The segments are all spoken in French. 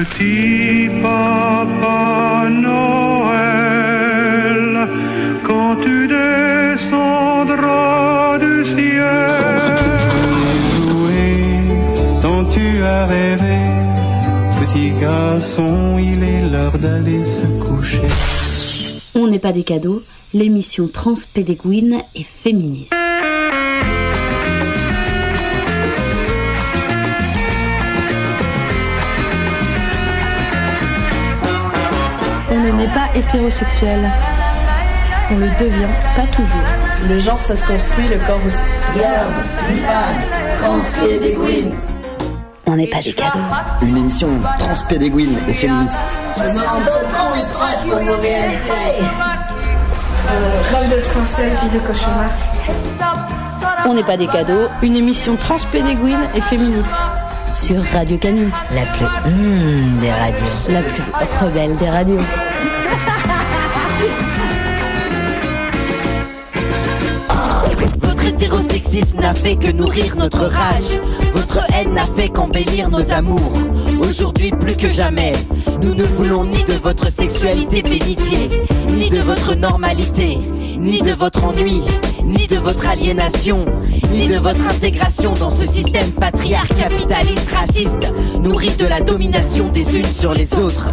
Petit Papa Noël, quand tu descendras du ciel, jouer tant tu as rêvé, petit garçon, il est l'heure d'aller se coucher. On n'est pas des cadeaux, l'émission transpédéguine et féministe. On n'est pas hétérosexuel. On le devient pas toujours. Le genre, ça se construit, le corps aussi. Transpédéguine. On n'est pas des cadeaux. Une émission transpédéguine et féministe. Pour nos réalités. Rêve de princesse, vie de cauchemar. On n'est pas des cadeaux. Une émission transpédéguine et féministe. Sur Radio Canu. La plus des radios. La plus rebelle des radios. Votre hétérosexisme n'a fait que nourrir notre rage. Votre haine n'a fait qu'embellir nos amours. Aujourd'hui plus que jamais, nous ne voulons ni de votre sexualité bénitier, ni de votre normalité, ni de votre ennui, ni de votre aliénation, ni de votre intégration dans ce système patriarcal, capitaliste, raciste, nourri de la domination des unes sur les autres.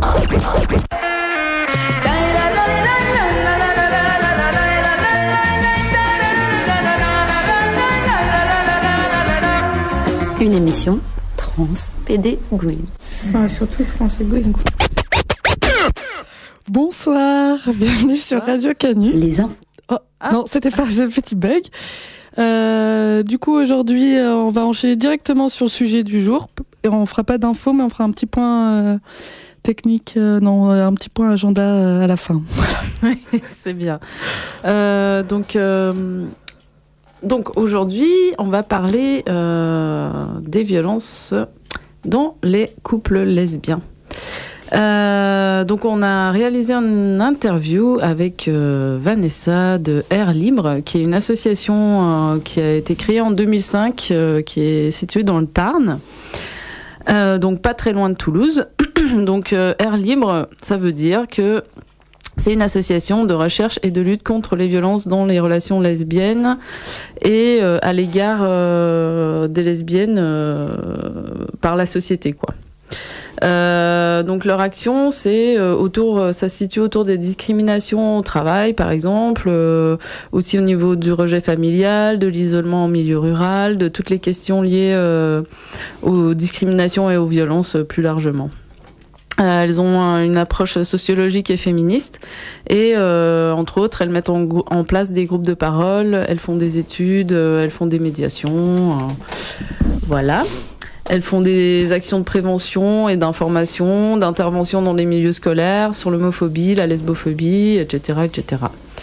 Une émission transpédéguine. Enfin, surtout transpédéguine. Bonsoir, bienvenue sur Radio Canu. Les infos. Oh, non, c'était pas un petit bug. Du coup, aujourd'hui, on va enchaîner directement sur le sujet du jour. Et on fera pas d'infos, mais on fera un petit point technique, un petit point agenda à la fin. Voilà. Oui, c'est bien. Donc aujourd'hui, on va parler des violences dans les couples lesbiens. Donc on a réalisé une interview avec Vanessa de Air Libre, qui est une association qui a été créée en 2005, qui est située dans le Tarn, donc pas très loin de Toulouse. Donc Air Libre, ça veut dire que c'est une association de recherche et de lutte contre les violences dans les relations lesbiennes et à l'égard des lesbiennes par la société, quoi. Donc leur action, ça se situe autour des discriminations au travail, par exemple, aussi au niveau du rejet familial, de l'isolement en milieu rural, de toutes les questions liées aux discriminations et aux violences plus largement. Elles ont une approche sociologique et féministe et entre autres elles mettent en place des groupes de parole, elles font des études, elles font des médiations, voilà. Elles font des actions de prévention et d'information, d'intervention dans les milieux scolaires sur l'homophobie, la lesbophobie, etc., etc.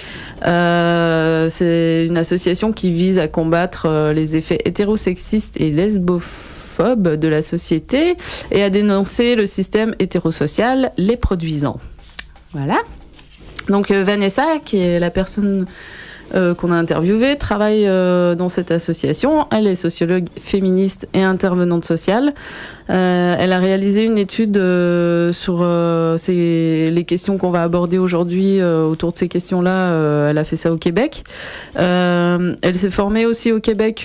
C'est une association qui vise à combattre les effets hétérosexistes et lesbophobes de la société et à dénoncer le système hétérosocial les produisant. Voilà. Donc Vanessa, qui est la personne qu'on a interviewée, travaille dans cette association. Elle est sociologue féministe et intervenante sociale. Elle a réalisé une étude sur les questions qu'on va aborder aujourd'hui autour de ces questions-là. Elle a fait ça au Québec. Elle s'est formée aussi au Québec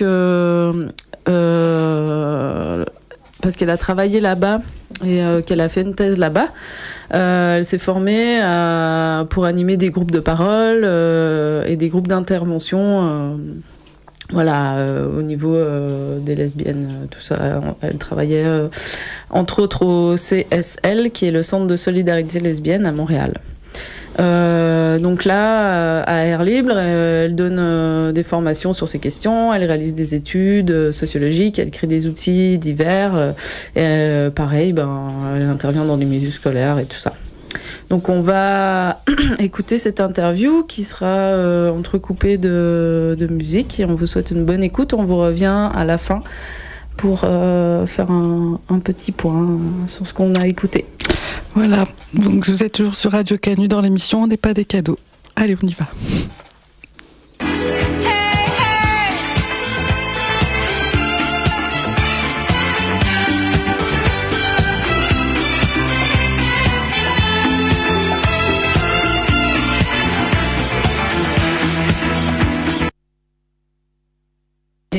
parce qu'elle a travaillé là-bas et qu'elle a fait une thèse là-bas. Elle s'est formée pour animer des groupes de parole et des groupes d'intervention au niveau des lesbiennes, tout ça. Elle travaillait entre autres au CSL, qui est le Centre de solidarité lesbienne à Montréal. Donc là, à Air Libre, elle donne des formations sur ces questions, elle réalise des études sociologiques, elle crée des outils divers, et pareil, elle intervient dans les milieux scolaires et tout ça. Donc on va écouter cette interview qui sera entrecoupée de musique et on vous souhaite une bonne écoute. On vous revient à la fin pour faire un petit point sur ce qu'on a écouté. Voilà, donc vous êtes toujours sur Radio Canu dans l'émission On n'est pas des cadeaux. Allez, on y va.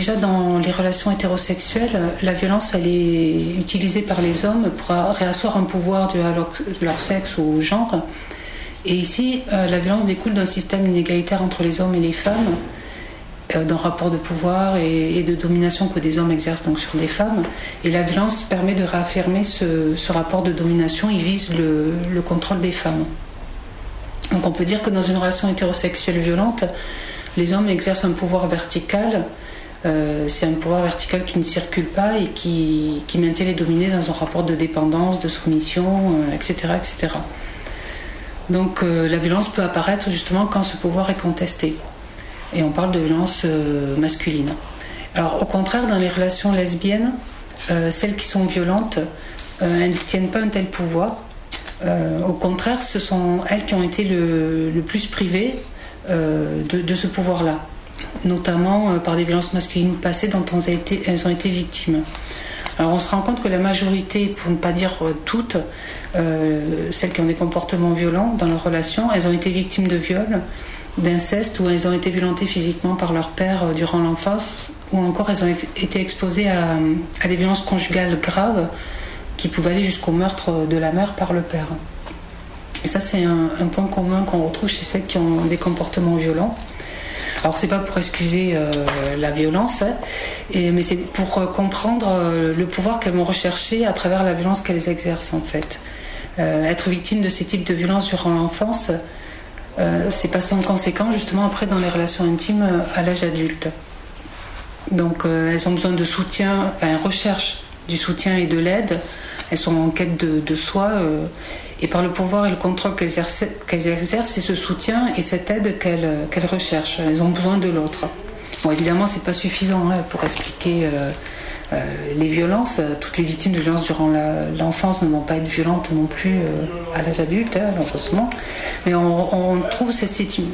déjà dans les relations hétérosexuelles, la violence elle est utilisée par les hommes pour réasseoir un pouvoir dû à leur sexe ou au genre. Et ici, la violence découle d'un système inégalitaire entre les hommes et les femmes, d'un rapport de pouvoir et de domination que des hommes exercent donc sur des femmes. Et la violence permet de réaffirmer ce rapport de domination. Il vise le contrôle des femmes. Donc on peut dire que dans une relation hétérosexuelle violente, les hommes exercent un pouvoir vertical. C'est un pouvoir vertical qui ne circule pas et qui maintient les dominés dans un rapport de dépendance, de soumission, etc., etc. Donc la violence peut apparaître justement quand ce pouvoir est contesté. Et on parle de violence masculine. Alors au contraire, dans les relations lesbiennes, celles qui sont violentes, elles ne tiennent pas un tel pouvoir. Au contraire, ce sont elles qui ont été le plus privées de ce pouvoir-là, notamment par des violences masculines passées dont elles ont été victimes. Alors on se rend compte que la majorité, pour ne pas dire toutes, celles qui ont des comportements violents dans leurs relations, elles ont été victimes de viols, d'inceste, ou elles ont été violentées physiquement par leur père durant l'enfance, ou encore elles ont été exposées à des violences conjugales graves qui pouvaient aller jusqu'au meurtre de la mère par le père. Et ça, c'est un point commun qu'on retrouve chez celles qui ont des comportements violents. Alors, c'est pas pour excuser la violence, hein, mais c'est pour comprendre le pouvoir qu'elles vont rechercher à travers la violence qu'elles exercent, en fait. Être victime de ces types de violences durant l'enfance, c'est pas sans conséquence, justement, après dans les relations intimes à l'âge adulte. Donc, elles ont besoin de soutien, elles recherchent du soutien et de l'aide. Elles sont en quête de soi, et par le pouvoir et le contrôle qu'elles exercent, c'est ce soutien et cette aide qu'elles recherchent. Elles ont besoin de l'autre. Bon, évidemment, c'est pas suffisant pour expliquer les violences. Toutes les victimes de violences durant l'enfance ne vont pas être violentes non plus à l'âge adulte, heureusement. Mais on trouve ce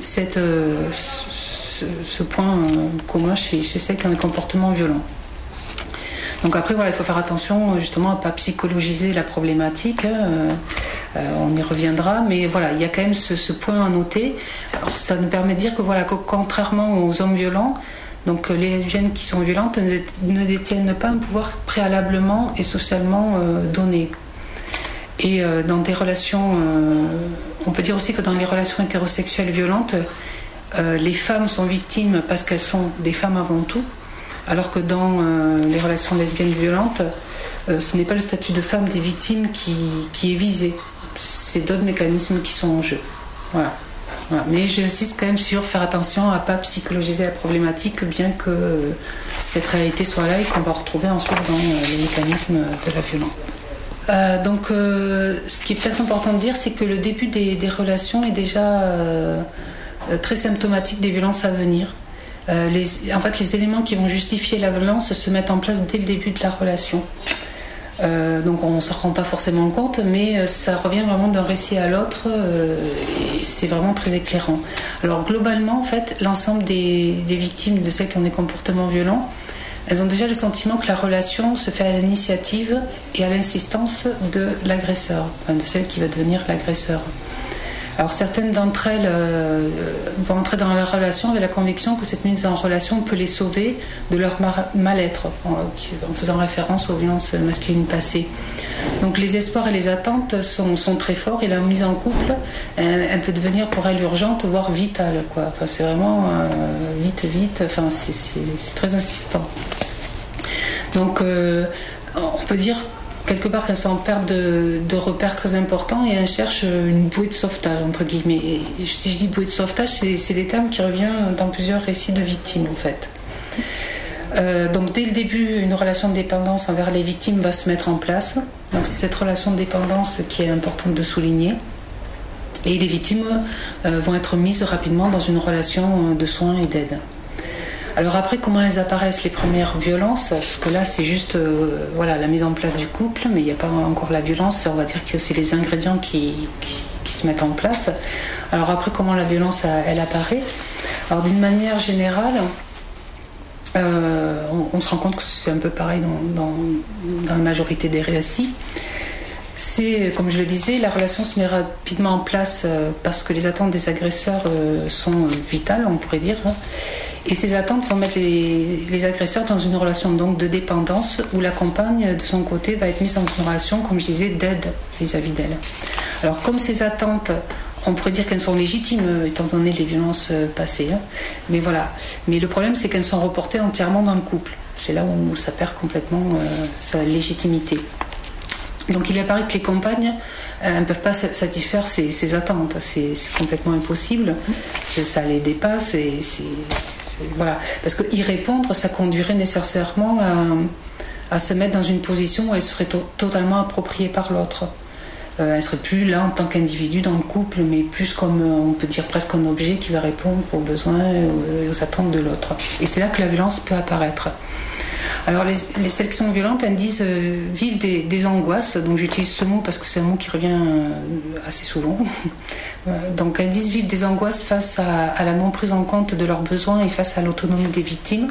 point commun chez celles qui ont des comportements violents. Donc après, voilà, il faut faire attention justement à ne pas psychologiser la problématique. On y reviendra, mais voilà, il y a quand même ce point à noter. Alors, ça nous permet de dire que voilà, contrairement aux hommes violents, donc les lesbiennes qui sont violentes ne détiennent pas un pouvoir préalablement et socialement donné. Et dans des relations, on peut dire aussi que dans les relations hétérosexuelles violentes, les femmes sont victimes parce qu'elles sont des femmes avant tout. Alors que dans les relations lesbiennes violentes, ce n'est pas le statut de femme des victimes qui est visé. C'est d'autres mécanismes qui sont en jeu. Voilà. Mais j'insiste quand même sur faire attention à ne pas psychologiser la problématique, bien que cette réalité soit là et qu'on va retrouver ensuite dans les mécanismes de la violence. Donc, ce qui est peut-être important de dire, c'est que le début des relations est déjà très symptomatique des violences à venir. En fait, les éléments qui vont justifier la violence se mettent en place dès le début de la relation. Donc on ne s'en rend pas forcément compte, mais ça revient vraiment d'un récit à l'autre et c'est vraiment très éclairant. Alors globalement, en fait, l'ensemble des victimes de celles qui ont des comportements violents, elles ont déjà le sentiment que la relation se fait à l'initiative et à l'insistance de l'agresseur, enfin de celle qui va devenir l'agresseur. Alors certaines d'entre elles vont entrer dans la relation avec la conviction que cette mise en relation peut les sauver de leur mal-être, en faisant référence aux violences masculines passées. Donc les espoirs et les attentes sont très forts et la mise en couple, elle peut devenir pour elles urgente, voire vitale, quoi. Enfin, c'est vraiment vite, enfin, c'est très insistant. Donc on peut dire quelque part qu'elles sont en perte de repères très importants et elles cherchent une bouée de sauvetage, entre guillemets. Et si je dis bouée de sauvetage, c'est des termes qui reviennent dans plusieurs récits de victimes, en fait. Donc dès le début, une relation de dépendance envers les victimes va se mettre en place. Donc c'est cette relation de dépendance qui est importante de souligner. Et les victimes vont être mises rapidement dans une relation de soins et d'aide. Alors après, comment elles apparaissent, les premières violences? Parce que là, c'est juste la mise en place du couple, mais il n'y a pas encore la violence. On va dire que c'est les ingrédients qui se mettent en place. Alors après, comment la violence, elle apparaît? Alors d'une manière générale, on se rend compte que c'est un peu pareil dans la majorité des récits. C'est, comme je le disais, la relation se met rapidement en place parce que les attentes des agresseurs sont vitales, on pourrait dire. Et ces attentes vont mettre les agresseurs dans une relation donc de dépendance où la compagne, de son côté, va être mise dans une relation, comme je disais, d'aide vis-à-vis d'elle. Alors, comme ces attentes, on pourrait dire qu'elles sont légitimes, étant donné les violences passées. Mais voilà. Mais le problème, c'est qu'elles sont reportées entièrement dans le couple. C'est là où ça perd complètement sa légitimité. Donc, il apparaît que les compagnes ne peuvent pas satisfaire ces attentes. C'est complètement impossible. Ça les dépasse et voilà. Parce qu'y répondre, ça conduirait nécessairement à se mettre dans une position où elle serait totalement appropriée par l'autre. Elle serait plus là en tant qu'individu dans le couple, mais plus comme, on peut dire, presque un objet qui va répondre aux besoins et aux attentes de l'autre. Et c'est là que la violence peut apparaître. Alors les sélections violentes, elles disent vivent des angoisses, donc j'utilise ce mot parce que c'est un mot qui revient assez souvent. Donc elles disent vivre des angoisses face à la non prise en compte de leurs besoins et face à l'autonomie des victimes.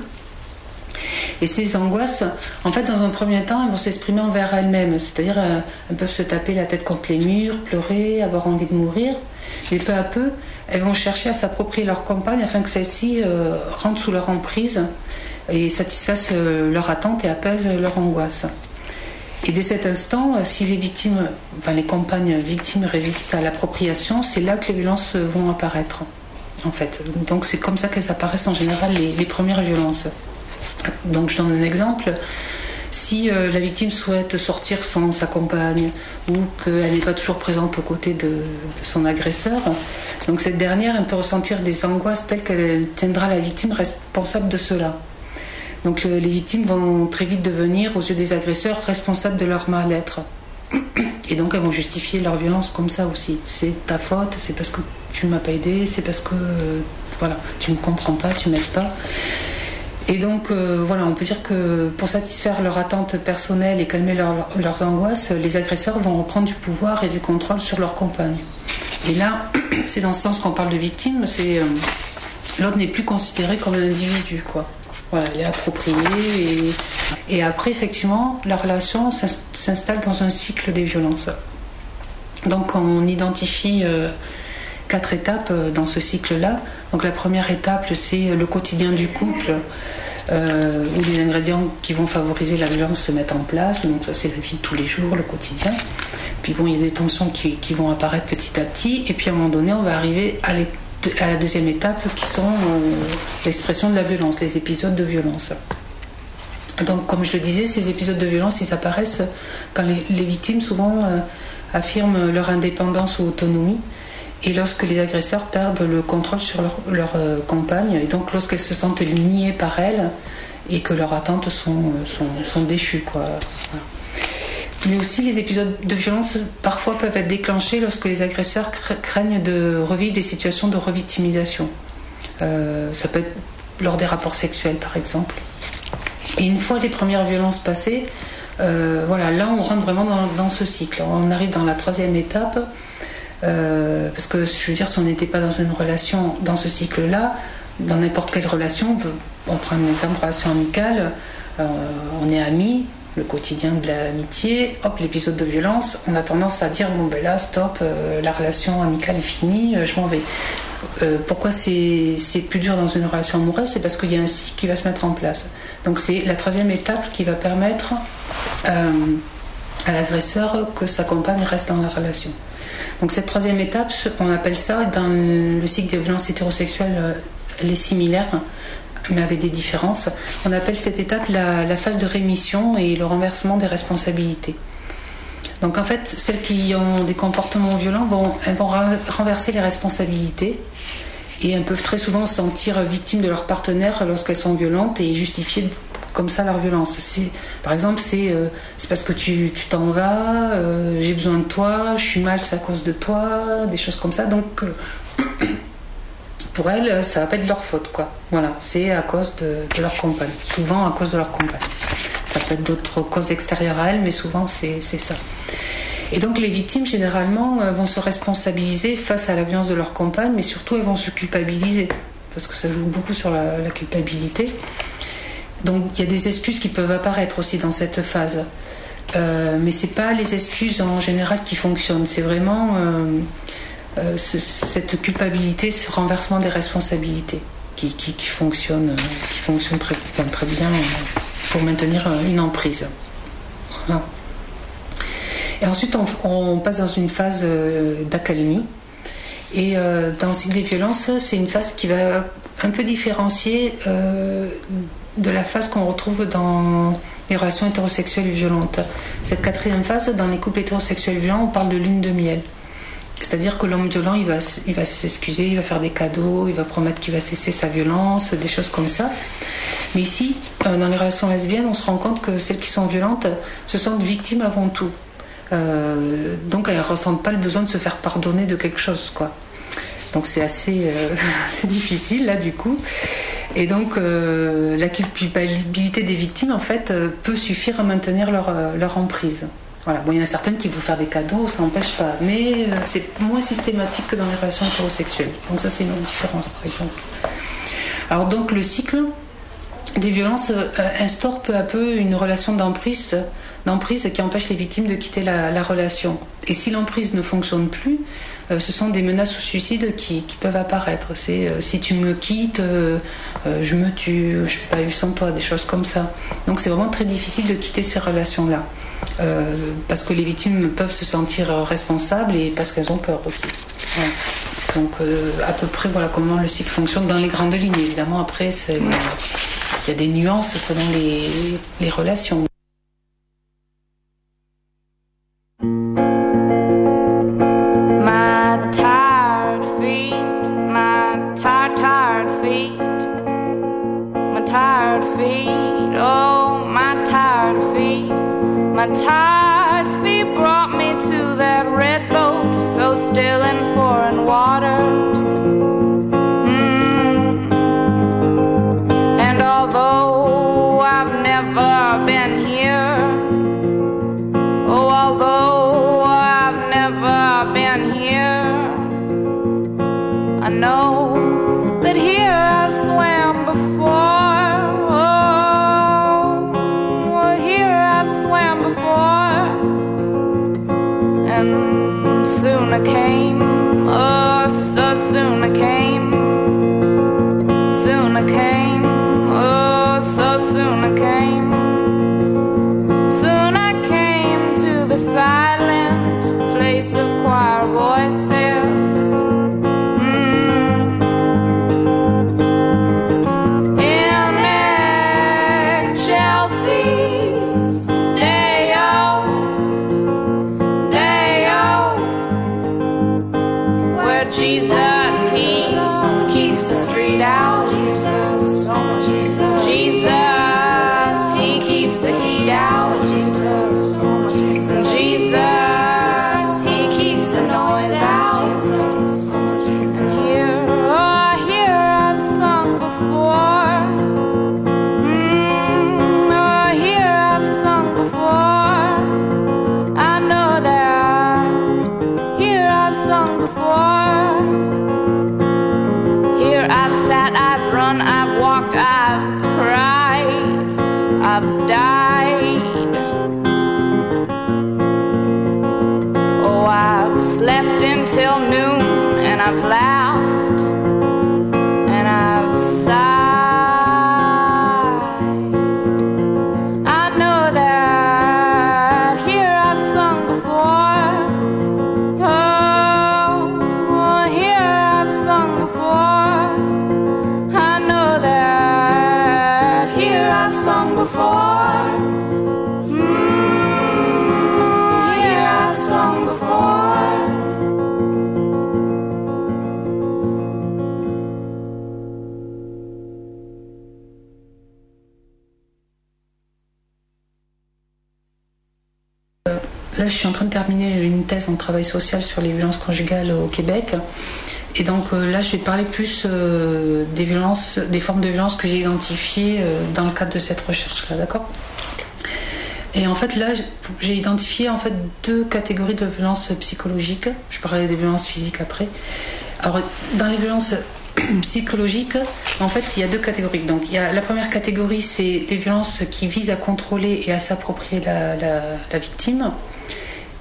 Et ces angoisses, en fait, dans un premier temps, elles vont s'exprimer envers elles-mêmes, c'est-à-dire elles peuvent se taper la tête contre les murs, pleurer, avoir envie de mourir, mais peu à peu, elles vont chercher à s'approprier leur compagne afin que celle-ci rentre sous leur emprise et satisfasse leur attente et apaise leur angoisse. Et dès cet instant, si les victimes, enfin les compagnes victimes résistent à l'appropriation, c'est là que les violences vont apparaître, en fait. Donc c'est comme ça qu'elles apparaissent en général les premières violences. Donc je donne un exemple. Si la victime souhaite sortir sans sa compagne ou qu'elle n'est pas toujours présente aux côtés de son agresseur, donc cette dernière elle peut ressentir des angoisses telles qu'elle tiendra la victime responsable de cela. Donc les victimes vont très vite devenir, aux yeux des agresseurs, responsables de leur mal-être. Et donc elles vont justifier leur violence comme ça aussi. C'est ta faute, c'est parce que tu ne m'as pas aidé, c'est parce que voilà, tu ne me comprends pas, tu ne m'aides pas. Et donc voilà, on peut dire que pour satisfaire leurs attentes personnelles et calmer leurs angoisses, les agresseurs vont reprendre du pouvoir et du contrôle sur leur compagne. Et là, c'est dans ce sens qu'on parle de victime, c'est l'autre n'est plus considéré comme un individu, quoi. Voilà, il est approprié et après, effectivement, la relation s'installe dans un cycle des violences. Donc on identifie 4 étapes dans ce cycle-là. Donc la première étape, c'est le quotidien du couple, où les ingrédients qui vont favoriser la violence se mettent en place. Donc ça, c'est la vie de tous les jours, le quotidien. Puis bon, il y a des tensions qui vont apparaître petit à petit. Et puis à un moment donné, on va arriver à la deuxième étape, qui sont l'expression de la violence, les épisodes de violence. Donc comme je le disais, ces épisodes de violence, ils apparaissent quand les victimes souvent affirment leur indépendance ou autonomie, et lorsque les agresseurs perdent le contrôle sur leur compagne, et donc lorsqu'elles se sentent niées par elles et que leurs attentes sont déchues, quoi. Voilà. Mais aussi, les épisodes de violence parfois peuvent être déclenchés lorsque les agresseurs craignent de revivre des situations de revictimisation. Ça peut être lors des rapports sexuels, par exemple. Et une fois les premières violences passées, voilà, là on rentre vraiment dans ce cycle. On arrive dans la troisième étape, parce que je veux dire, si on n'était pas dans une relation dans ce cycle-là, dans n'importe quelle relation, on prend un exemple, relation amicale, on est amis, le quotidien de l'amitié, hop, l'épisode de violence, on a tendance à dire bon ben là, stop, la relation amicale est finie, je m'en vais. Pourquoi c'est plus dur dans une relation amoureuse? C'est parce qu'il y a un cycle qui va se mettre en place. Donc c'est la troisième étape qui va permettre à l'agresseur que sa compagne reste dans la relation. Donc cette troisième étape, on appelle ça, dans le cycle des violences hétérosexuelles, elle est similaire, mais avec des différences. On appelle cette étape la phase de rémission et le renversement des responsabilités. Donc en fait, celles qui ont des comportements violents vont renverser les responsabilités, et elles peuvent très souvent se sentir victimes de leur partenaire lorsqu'elles sont violentes et justifier comme ça leur violence. Par exemple, c'est parce que tu t'en vas, j'ai besoin de toi, je suis mal, c'est à cause de toi, des choses comme ça. Donc pour elles, ça va pas être de leur faute, quoi. Voilà, c'est à cause de leur compagne, souvent à cause de leur compagne. Ça peut être d'autres causes extérieures à elles, mais souvent c'est ça. Et donc les victimes, généralement, vont se responsabiliser face à la violence de leur compagne, mais surtout elles vont se culpabiliser, parce que ça joue beaucoup sur la culpabilité. Donc il y a des excuses qui peuvent apparaître aussi dans cette phase. Mais c'est pas les excuses en général qui fonctionnent, c'est vraiment cette culpabilité, ce renversement des responsabilités. qui fonctionne très bien pour maintenir une emprise. Voilà. Et ensuite, on passe dans une phase d'accalmie. Et dans le cycle des violences, c'est une phase qui va un peu différencier de la phase qu'on retrouve dans les relations hétérosexuelles violentes. Cette quatrième phase, dans les couples hétérosexuels violents, on parle de lune de miel. C'est-à-dire que l'homme violent, il va s'excuser, il va faire des cadeaux, il va promettre qu'il va cesser sa violence, des choses comme ça. Mais ici, dans les relations lesbiennes, on se rend compte que celles qui sont violentes se sentent victimes avant tout. Donc elles ne ressentent pas le besoin de se faire pardonner de quelque chose, quoi. Donc c'est assez difficile là du coup. Et donc la culpabilité des victimes en fait peut suffire à maintenir leur emprise. Voilà. Bon, il y en a certaines qui vont faire des cadeaux, ça n'empêche pas, mais c'est moins systématique que dans les relations hétérosexuelles. Donc ça c'est une autre différence par exemple. Alors donc le cycle des violences instaure peu à peu une relation d'emprise qui empêche les victimes de quitter la relation. Et si l'emprise ne fonctionne plus, ce sont des menaces au suicide qui peuvent apparaître. C'est si tu me quittes, je me tue, je ne peux pas vivre sans toi, des choses comme ça. Donc c'est vraiment très difficile de quitter ces relations-là. Parce que les victimes peuvent se sentir responsables et parce qu'elles ont peur aussi. Voilà. Donc à peu près voilà comment le cycle fonctionne dans les grandes lignes. Évidemment après il y a des nuances selon les relations. My tired feet brought me to that red boat, so still in foreign waters. And although I've never been here, I know that here I've swam before. Soon I came, oh, so soon I came. Soon I came, oh, so soon I came. Soon I came to the silent place of choir voices. In Chelsea's Jesus, he keeps the street out. Jesus, he keeps the heat out. Jesus, he keeps the noise out. And here I've sung before. Here I've sung before. I know that here I've sung before. I've run, I've walked, I've cried, I've died. Oh, I've slept until noon and I've laughed and I've sighed. I know that here I've sung before. Oh, here I've sung before. Sung before. Here I've sung before. Là, je suis en train de terminer une thèse en travail social sur les violences conjugales au Québec. Et donc là, je vais parler plus des formes de violence que j'ai identifiées dans le cadre de cette recherche-là, d'accord ? Et en fait, là, j'ai identifié en fait 2 catégories de violences psychologiques. Je parlerai des violences physiques après. Alors, dans les violences psychologiques, en fait, il y a 2 catégories. Donc, il y a la première catégorie, c'est les violences qui visent à contrôler et à s'approprier la victime.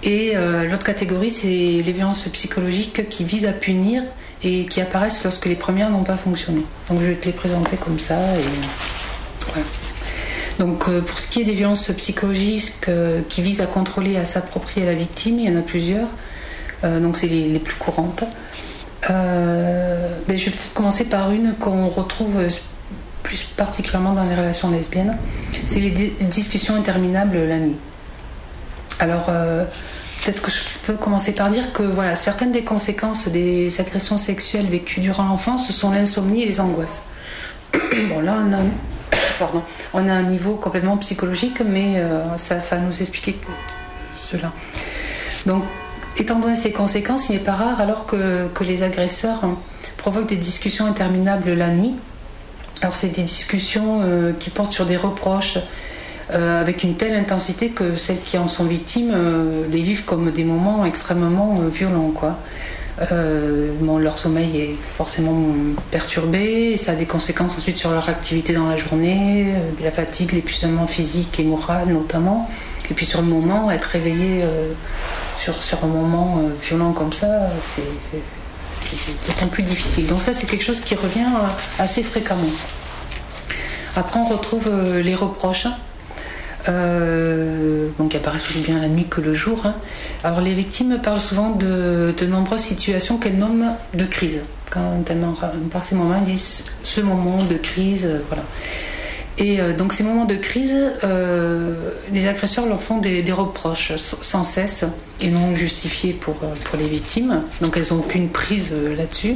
Et l'autre catégorie, c'est les violences psychologiques qui visent à punir et qui apparaissent lorsque les premières n'ont pas fonctionné. Donc je vais te les présenter comme ça. Et voilà. Donc pour ce qui est des violences psychologiques qui visent à contrôler et à s'approprier la victime, il y en a plusieurs. Donc c'est les plus courantes. Je vais peut-être commencer par une qu'on retrouve plus particulièrement dans les relations lesbiennes. C'est les discussions interminables la nuit. Alors peut-être que je peux commencer par dire que voilà, certaines des conséquences des agressions sexuelles vécues durant l'enfance, ce sont l'insomnie et les angoisses. Bon, là on a un niveau complètement psychologique, mais ça va nous expliquer cela. Donc, étant donné ces conséquences, il n'est pas rare alors que les agresseurs provoquent des discussions interminables la nuit. Alors c'est des discussions qui portent sur des reproches avec une telle intensité que celles qui en sont victimes les vivent comme des moments extrêmement violents, quoi. Leur sommeil est forcément perturbé et ça a des conséquences ensuite sur leur activité dans la journée, la fatigue, l'épuisement physique et moral notamment, et puis sur le moment, être réveillé sur un moment violent comme ça, c'est d'autant plus difficile. Donc ça, c'est quelque chose qui revient assez fréquemment. Après, on retrouve les reproches, qui apparaissent aussi bien la nuit que le jour. Alors les victimes parlent souvent de nombreuses situations qu'elles nomment de crise. Quand par ces moments, ils disent ce moment de crise, voilà. Et donc ces moments de crise, les agresseurs leur font des reproches sans cesse et non justifiés pour les victimes. Donc elles n'ont aucune prise là-dessus.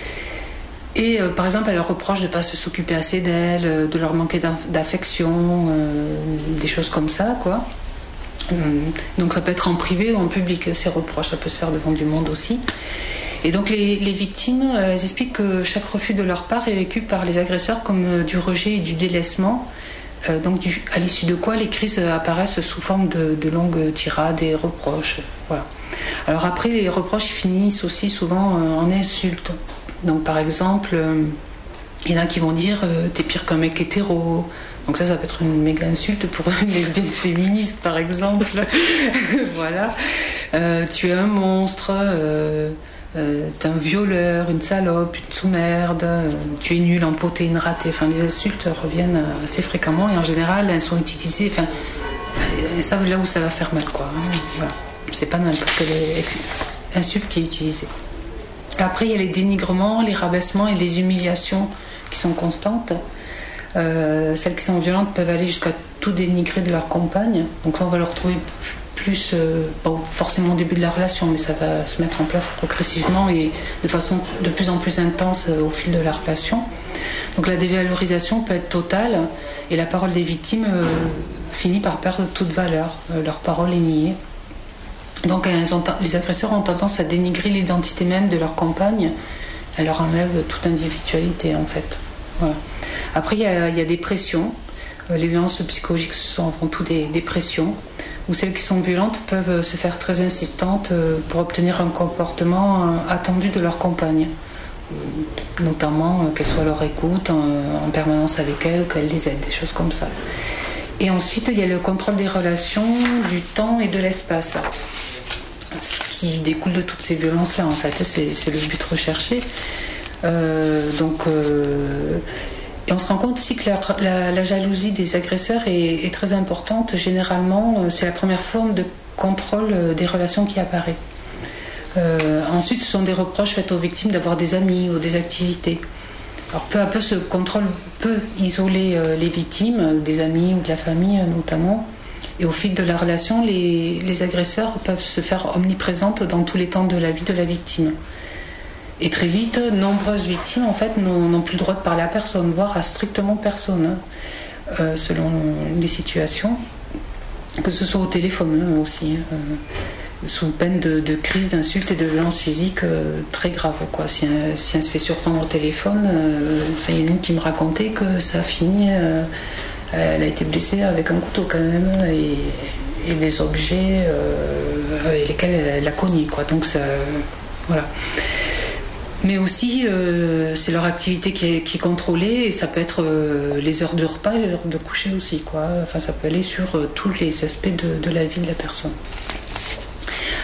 Et par exemple, elles leur reprochent de ne pas s'occuper assez d'elles, de leur manquer d'affection, des choses comme ça, quoi. Donc ça peut être en privé ou en public, ces reproches, ça peut se faire devant du monde aussi. Et donc les victimes, elles expliquent que chaque refus de leur part est vécu par les agresseurs comme du rejet et du délaissement, à l'issue de quoi les crises apparaissent sous forme de longues tirades et reproches. Voilà. Alors après, les reproches finissent aussi souvent en insultes. Donc par exemple, il y en a qui vont dire t'es pire qu'un mec hétéro. Donc ça peut être une méga insulte pour une lesbienne féministe par exemple. Voilà. Tu es un monstre, t'es un violeur, une salope, une sous-merde, tu es nul, empoté, une ratée. Enfin, les insultes reviennent assez fréquemment et en général elles sont utilisées, enfin, elles savent là où ça va faire mal, quoi. Voilà. C'est pas n'importe quelle insulte qui est utilisée. Après, il y a les dénigrements, les rabaissements et les humiliations qui sont constantes. Celles qui sont violentes peuvent aller jusqu'à tout dénigrer de leur compagne. Donc ça, on va le retrouver plus, forcément au début de la relation, mais ça va se mettre en place progressivement et de façon de plus en plus intense au fil de la relation. Donc la dévalorisation peut être totale et la parole des victimes finit par perdre toute valeur. Leur parole est niée. Donc les agresseurs ont tendance à dénigrer l'identité même de leur compagne. Elle leur enlève toute individualité, en fait. Voilà. Après, il y a des pressions. Les violences psychologiques sont avant tout des pressions, où celles qui sont violentes peuvent se faire très insistantes pour obtenir un comportement attendu de leur compagne. Notamment qu'elle soit à leur écoute en permanence avec elle ou qu'elle les aide, des choses comme ça. Et ensuite, il y a le contrôle des relations, du temps et de l'espace. Ce qui découle de toutes ces violences-là, en fait. C'est le but recherché. Et on se rend compte aussi que la jalousie des agresseurs est très importante. Généralement, c'est la première forme de contrôle des relations qui apparaît. Ensuite, ce sont des reproches faits aux victimes d'avoir des amis ou des activités. Alors peu à peu, ce contrôle peut isoler les victimes, des amis ou de la famille notamment. Et au fil de la relation, les agresseurs peuvent se faire omniprésentes dans tous les temps de la vie de la victime. Et très vite, nombreuses victimes en fait n'ont plus le droit de parler à personne, voire à strictement personne, selon les situations, que ce soit au téléphone aussi, sous peine de crise, d'insultes et de violences physiques très graves, quoi. Si elle se fait surprendre au téléphone, il y en a une qui me racontait que ça a fini, elle a été blessée avec un couteau quand même, et des objets avec lesquels elle a cogné, quoi. Donc ça, voilà. Mais aussi, c'est leur activité qui est contrôlée, et ça peut être les heures de repas et les heures de coucher aussi, quoi. Enfin, ça peut aller sur tous les aspects de la vie de la personne.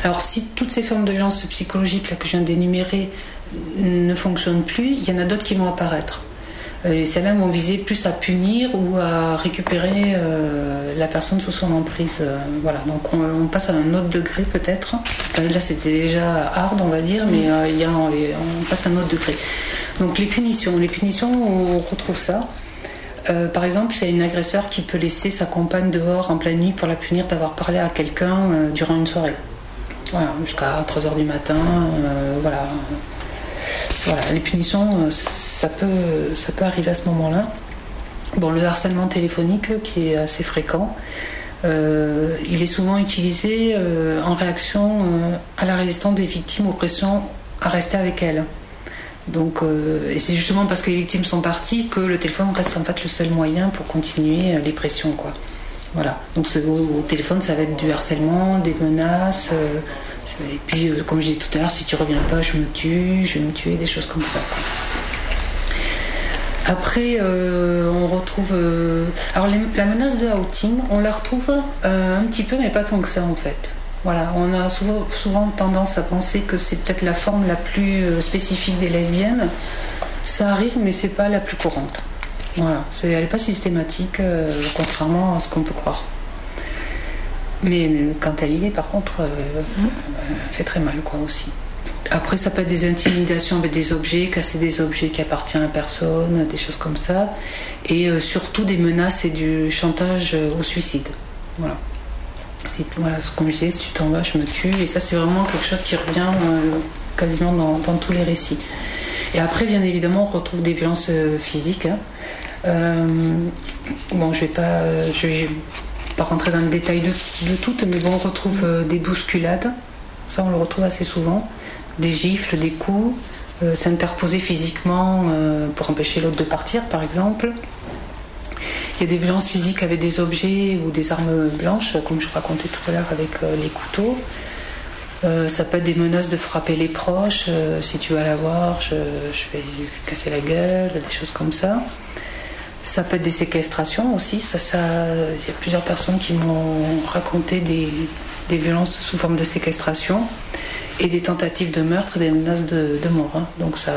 Alors si toutes ces formes de violence psychologique là, que je viens d'énumérer ne fonctionnent plus, il y en a d'autres qui vont apparaître. Et celles-là vont viser plus à punir ou à récupérer la personne sous son emprise. Voilà, donc on passe à un autre degré peut-être. Enfin, là c'était déjà hard on va dire, mais on passe à un autre degré. Donc les punitions, on retrouve ça. Par exemple, il y a une agresseur qui peut laisser sa compagne dehors en pleine nuit pour la punir d'avoir parlé à quelqu'un durant une soirée. Voilà, jusqu'à 3h du matin, voilà. Voilà, les punitions, ça peut arriver à ce moment-là. Bon, le harcèlement téléphonique, qui est assez fréquent, il est souvent utilisé en réaction à la résistance des victimes aux pressions à rester avec elles. Donc, et c'est justement parce que les victimes sont parties que le téléphone reste en fait le seul moyen pour continuer les pressions, quoi. Voilà. Donc au téléphone, ça va être du harcèlement, des menaces. Et puis, comme je disais tout à l'heure, si tu reviens pas, je vais me tuer, des choses comme ça. Après, on retrouve... alors, la menace de outing, on la retrouve un petit peu, mais pas tant que ça, en fait. Voilà, on a souvent tendance à penser que c'est peut-être la forme la plus spécifique des lesbiennes. Ça arrive, mais c'est pas la plus courante. Voilà, elle n'est pas systématique, contrairement à ce qu'on peut croire. Mais quand elle y est, par contre, elle fait très mal, quoi, aussi. Après, ça peut être des intimidations avec des objets, casser des objets qui appartiennent à personne, des choses comme ça. Et surtout des menaces et du chantage au suicide. Voilà. Voilà, comme je disais, si tu t'en vas, je me tue. Et ça, c'est vraiment quelque chose qui revient quasiment dans tous les récits. Et après, bien évidemment, on retrouve des violences physiques. Bon, je vais pas rentrer dans le détail de toutes, mais bon, on retrouve des bousculades. Ça, on le retrouve assez souvent. Des gifles, des coups, s'interposer physiquement pour empêcher l'autre de partir, par exemple. Il y a des violences physiques avec des objets ou des armes blanches, comme je racontais tout à l'heure avec les couteaux. Ça peut être des menaces de frapper les proches. Si tu vas la voir, je vais lui casser la gueule, des choses comme ça. Ça peut être des séquestrations aussi. Il y a plusieurs personnes qui m'ont raconté des violences sous forme de séquestration et des tentatives de meurtre et des menaces de mort. Hein. Donc ça,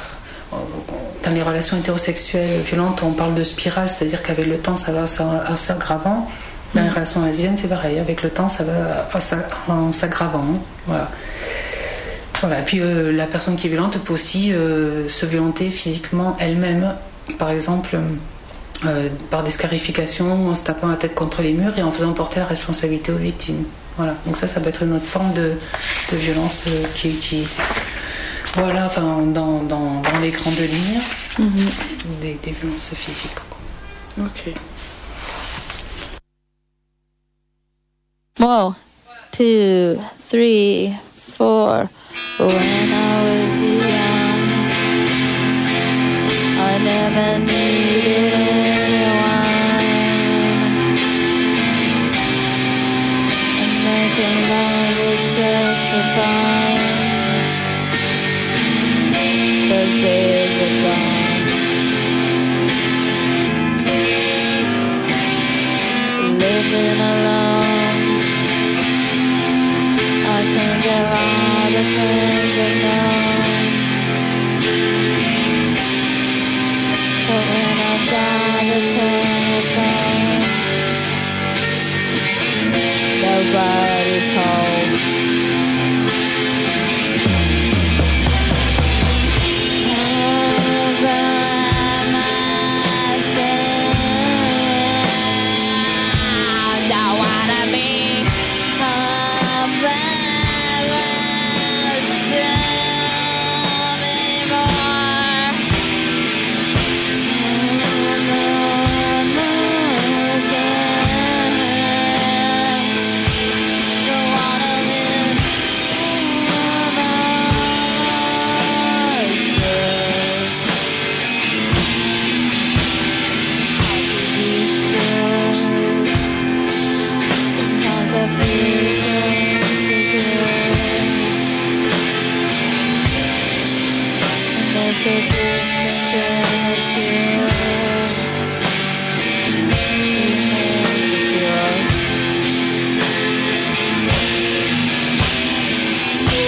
dans les relations hétérosexuelles violentes, on parle de spirale, c'est-à-dire qu'avec le temps, ça va en s'aggravant. Dans les relations lesbiennes, c'est pareil. Avec le temps, ça va en s'aggravant. Hein. Voilà. Voilà. Et puis la personne qui est violente peut aussi se violenter physiquement elle-même. Par exemple, par des scarifications, en se tapant la tête contre les murs et en faisant porter la responsabilité aux victimes. Voilà. Donc ça peut être une autre forme de violence qui est utilisée. Voilà, enfin, dans les grandes lignes, des violences physiques. Ok. 1, 2, 3, 4. When I was young, I never needed anyone. And making love was just for fun. Those days are gone. Living alone, I think of all the friends I've known. But when I die, the telephone, nobody's home.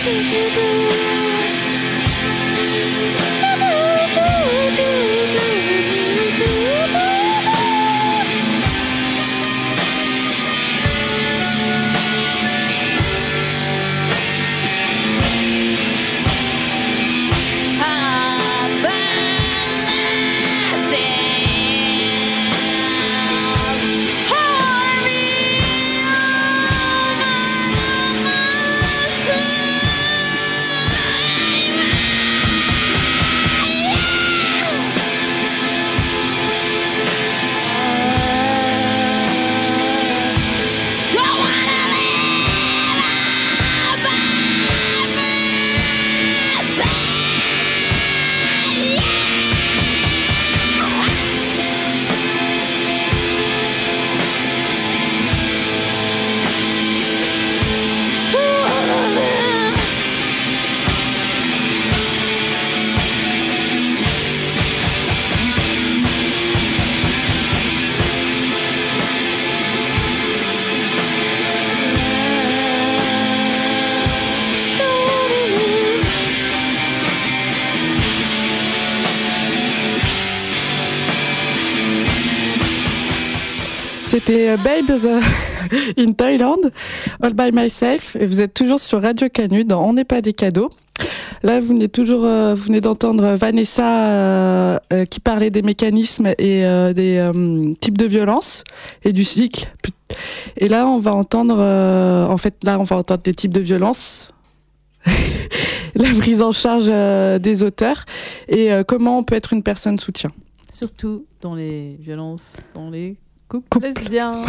C'était Babes in Thailand, All by Myself, et vous êtes toujours sur Radio Canu dans On n'est pas des cadeaux. Là, vous venez d'entendre Vanessa qui parlait des mécanismes et des types de violence et du cycle. Et là, on va entendre, les types de violence, la prise en charge des auteurs et comment on peut être une personne soutien. Surtout dans les violences, dans les couples lesbiens.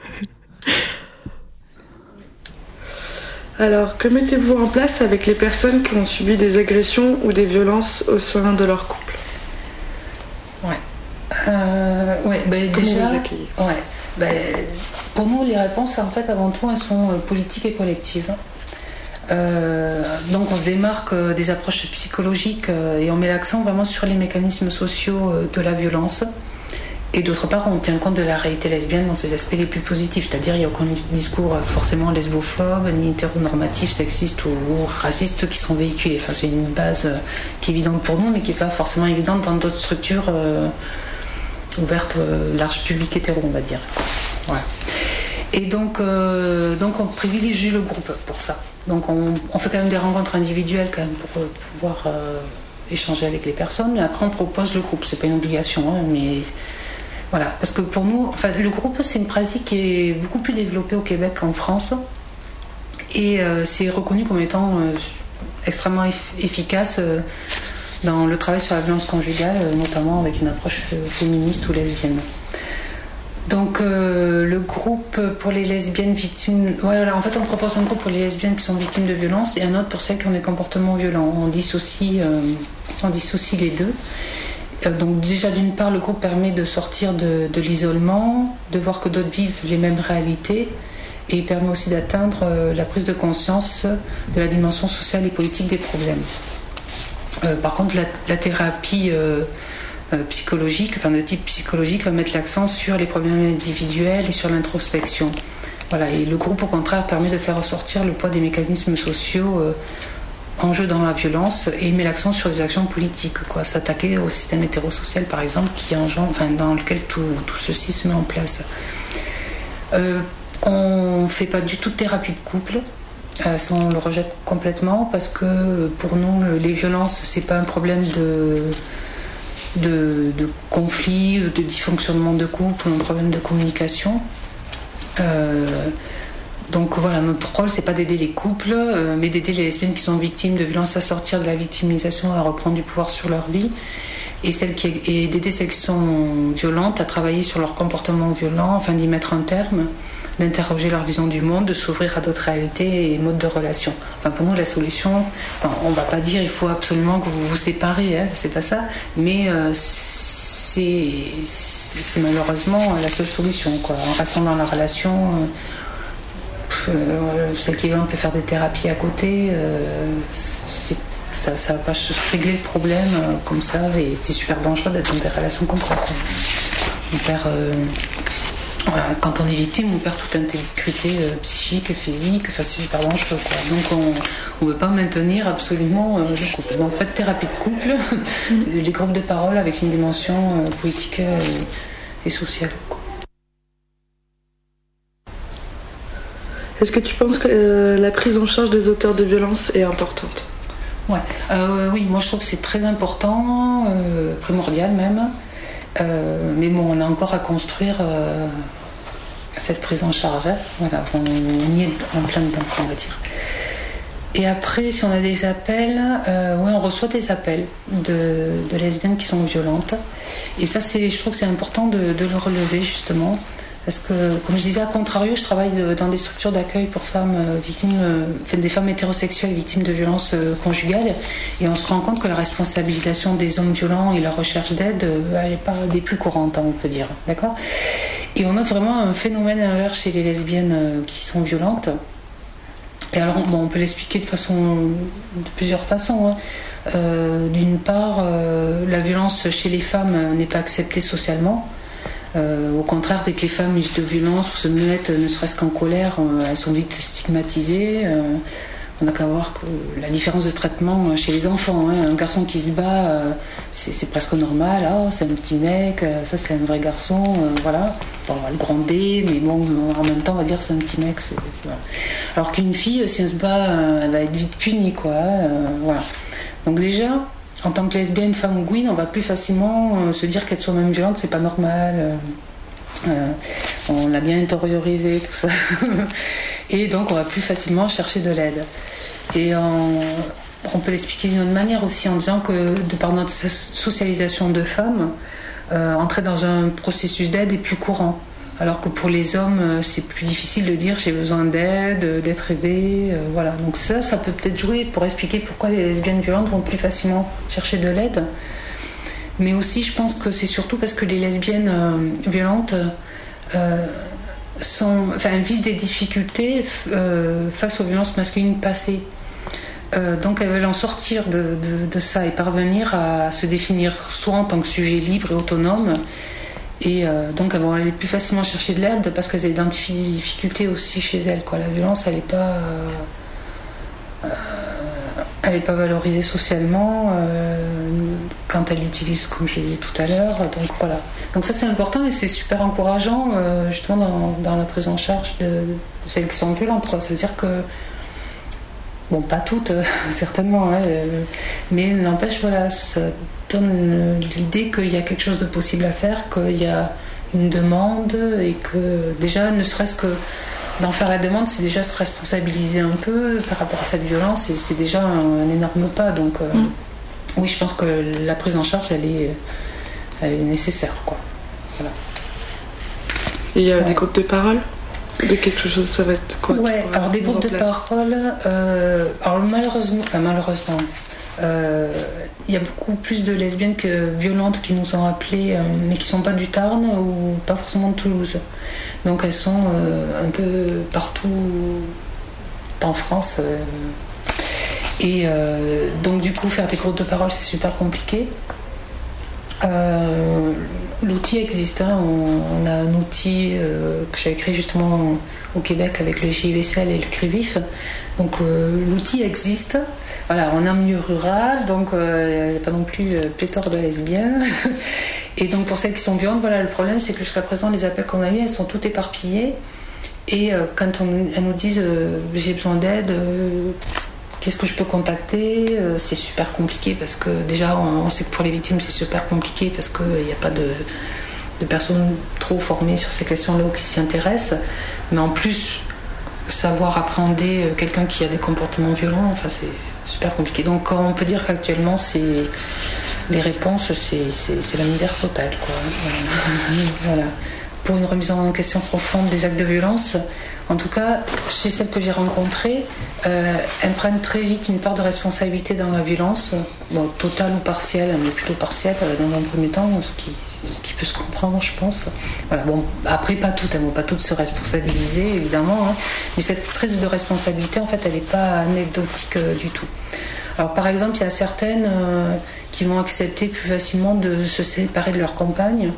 Alors, que mettez-vous en place avec les personnes qui ont subi des agressions ou des violences au sein de leur couple ? Déjà, vous accueillez ? Pour nous, les réponses, en fait, avant tout, elles sont politiques et collectives. Donc, on se démarque des approches psychologiques et on met l'accent vraiment sur les mécanismes sociaux de la violence. Et d'autre part, on tient compte de la réalité lesbienne dans ses aspects les plus positifs, c'est-à-dire il n'y a aucun discours forcément lesbophobe, ni hétéronormatif, sexiste ou raciste qui sont véhiculés. Enfin, c'est une base qui est évidente pour nous, mais qui n'est pas forcément évidente dans d'autres structures ouvertes, large public hétéro, on va dire. Ouais. Et donc on privilégie le groupe pour ça. Donc on fait quand même des rencontres individuelles quand même pour pouvoir échanger avec les personnes. Et après, on propose le groupe. C'est pas une obligation, hein, mais voilà, parce que pour nous, enfin, le groupe, c'est une pratique qui est beaucoup plus développée au Québec qu'en France, et c'est reconnu comme étant extrêmement efficace dans le travail sur la violence conjugale, notamment avec une approche féministe ou lesbienne. Donc le groupe pour les lesbiennes victimes, voilà, en fait on propose un groupe pour les lesbiennes qui sont victimes de violences et un autre pour celles qui ont des comportements violents. On dissocie les deux. Donc déjà d'une part, le groupe permet de sortir de l'isolement, de voir que d'autres vivent les mêmes réalités, et il permet aussi d'atteindre la prise de conscience de la dimension sociale et politique des problèmes. Par contre, la thérapie psychologique, enfin de type psychologique, va mettre l'accent sur les problèmes individuels et sur l'introspection. Voilà, et le groupe au contraire permet de faire ressortir le poids des mécanismes sociaux en jeu dans la violence et met l'accent sur des actions politiques, s'attaquer au système hétérosocial par exemple dans lequel tout ceci se met en place. On ne fait pas du tout de thérapie de couple, ça on le rejette complètement parce que pour nous les violences c'est pas un problème de conflit, de dysfonctionnement de couple, un problème de communication. Donc voilà, notre rôle, c'est pas d'aider les couples, mais d'aider les lesbiennes qui sont victimes de violences à sortir de la victimisation, à reprendre du pouvoir sur leur vie, et d'aider celles qui sont violentes à travailler sur leur comportement violent, afin d'y mettre un terme, d'interroger leur vision du monde, de s'ouvrir à d'autres réalités et modes de relation. Enfin, pour nous, la solution, on va pas dire il faut absolument que vous vous séparez, hein, c'est pas ça, mais c'est malheureusement la seule solution, En restant dans la relation, celle qui veut, on peut faire des thérapies à côté, ça va pas régler le problème comme ça, et c'est super dangereux d'être dans des relations comme ça. quand on est victime, on perd toute intégrité psychique, physique, enfin c'est super dangereux quoi. Donc on ne veut pas maintenir absolument le couple. Donc pas de thérapie de couple, c'est des groupes de parole avec une dimension politique et sociale quoi. Est-ce que tu penses que la prise en charge des auteurs de violence est importante ? Ouais, oui, moi je trouve que c'est très important, primordial même. Mais bon, on a encore à construire cette prise en charge. Hein. Voilà, on y est en plein dedans, on va dire. Et après, si on a des appels, oui, on reçoit des appels de lesbiennes qui sont violentes. Et ça, je trouve que c'est important de le relever justement. Parce que, comme je disais, à contrario, je travaille dans des structures d'accueil pour femmes victimes, des femmes hétérosexuelles victimes de violences conjugales. Et on se rend compte que la responsabilisation des hommes violents et la recherche d'aide, elle n'est pas des plus courantes, hein, on peut dire. D'accord ? Et on note vraiment un phénomène inverse chez les lesbiennes qui sont violentes. Et alors, bon, on peut l'expliquer de plusieurs façons. Hein. D'une part, la violence chez les femmes n'est pas acceptée socialement. Au contraire, dès que les femmes usent de violence ou se mettent ne serait-ce qu'en colère, elles sont vite stigmatisées. On n'a qu'à voir que la différence de traitement chez les enfants. Hein. Un garçon qui se bat, c'est presque normal. Oh, c'est un petit mec, ça c'est un vrai garçon. Voilà. Enfin, on va le gronder, mais bon, en même temps, on va dire c'est un petit mec. Voilà. Alors qu'une fille, si elle se bat, elle va être vite punie, quoi. Voilà. Donc déjà, en tant que lesbienne, femme ou gouine, on va plus facilement se dire qu'être soi-même violente, c'est pas normal. On l'a bien intériorisé, tout ça. Et donc, on va plus facilement chercher de l'aide. Et on peut l'expliquer d'une autre manière aussi, en disant que, de par notre socialisation de femmes, entrer dans un processus d'aide est plus courant. Alors que pour les hommes, c'est plus difficile de dire j'ai besoin d'aide, d'être aidée, voilà. Donc ça peut peut-être jouer pour expliquer pourquoi les lesbiennes violentes vont plus facilement chercher de l'aide. Mais aussi, je pense que c'est surtout parce que les lesbiennes violentes vivent des difficultés face aux violences masculines passées. Donc elles veulent en sortir de ça et parvenir à se définir soit en tant que sujet libre et autonome. Et donc elles vont aller plus facilement chercher de l'aide parce qu'elles identifient des difficultés aussi chez elles, quoi. La violence, elle n'est pas valorisée socialement quand elle l'utilise, comme je le disais tout à l'heure. Donc voilà. Donc ça c'est important et c'est super encourageant justement dans la prise en charge de celles qui sont violentes, quoi. Ça veut dire que bon, pas toutes, certainement, hein, mais n'empêche, voilà, ça donne l'idée qu'il y a quelque chose de possible à faire, qu'il y a une demande et que déjà, ne serait-ce que d'en faire la demande, c'est déjà se responsabiliser un peu par rapport à cette violence et c'est déjà un énorme pas. Donc, oui, je pense que la prise en charge, elle est nécessaire, quoi. Voilà. Et il y a des groupes de parole ? De quelque chose, ça va être quoi? Ouais, alors des groupes de parole, alors malheureusement, il y a beaucoup plus de lesbiennes que violentes qui nous ont appelées, mais qui ne sont pas du Tarn ou pas forcément de Toulouse. Donc elles sont un peu partout en France. Et donc du coup, faire des groupes de parole, c'est super compliqué. L'outil existe, hein. On a un outil que j'ai créé justement au Québec avec le JVCL et le CRIVIF. Donc l'outil existe. Voilà, on est en milieu rural, donc il n'y a pas non plus pléthore de lesbiennes. Et donc pour celles qui sont violentes, voilà, le problème c'est que jusqu'à présent les appels qu'on a eu, elles sont toutes éparpillées. Et quand elles nous disent j'ai besoin d'aide, qu'est-ce que je peux contacter, c'est super compliqué parce que déjà on sait que pour les victimes c'est super compliqué parce qu'il n'y a pas de personnes trop formées sur ces questions-là ou qui s'y intéressent. Mais en plus, savoir appréhender quelqu'un qui a des comportements violents, enfin c'est super compliqué. Donc on peut dire qu'actuellement les réponses c'est la misère totale, quoi. Voilà. Pour une remise en question profonde des actes de violence, en tout cas chez celles que j'ai rencontrées, elles prennent très vite une part de responsabilité dans la violence, bon, totale ou partielle, mais plutôt partielle dans un premier temps, ce qui peut se comprendre, je pense. Voilà, bon, après pas toutes, elles ne vont pas toutes se responsabiliser évidemment, hein, mais cette prise de responsabilité en fait elle n'est pas anecdotique du tout. Alors par exemple il y a certaines qui vont accepter plus facilement de se séparer de leur compagne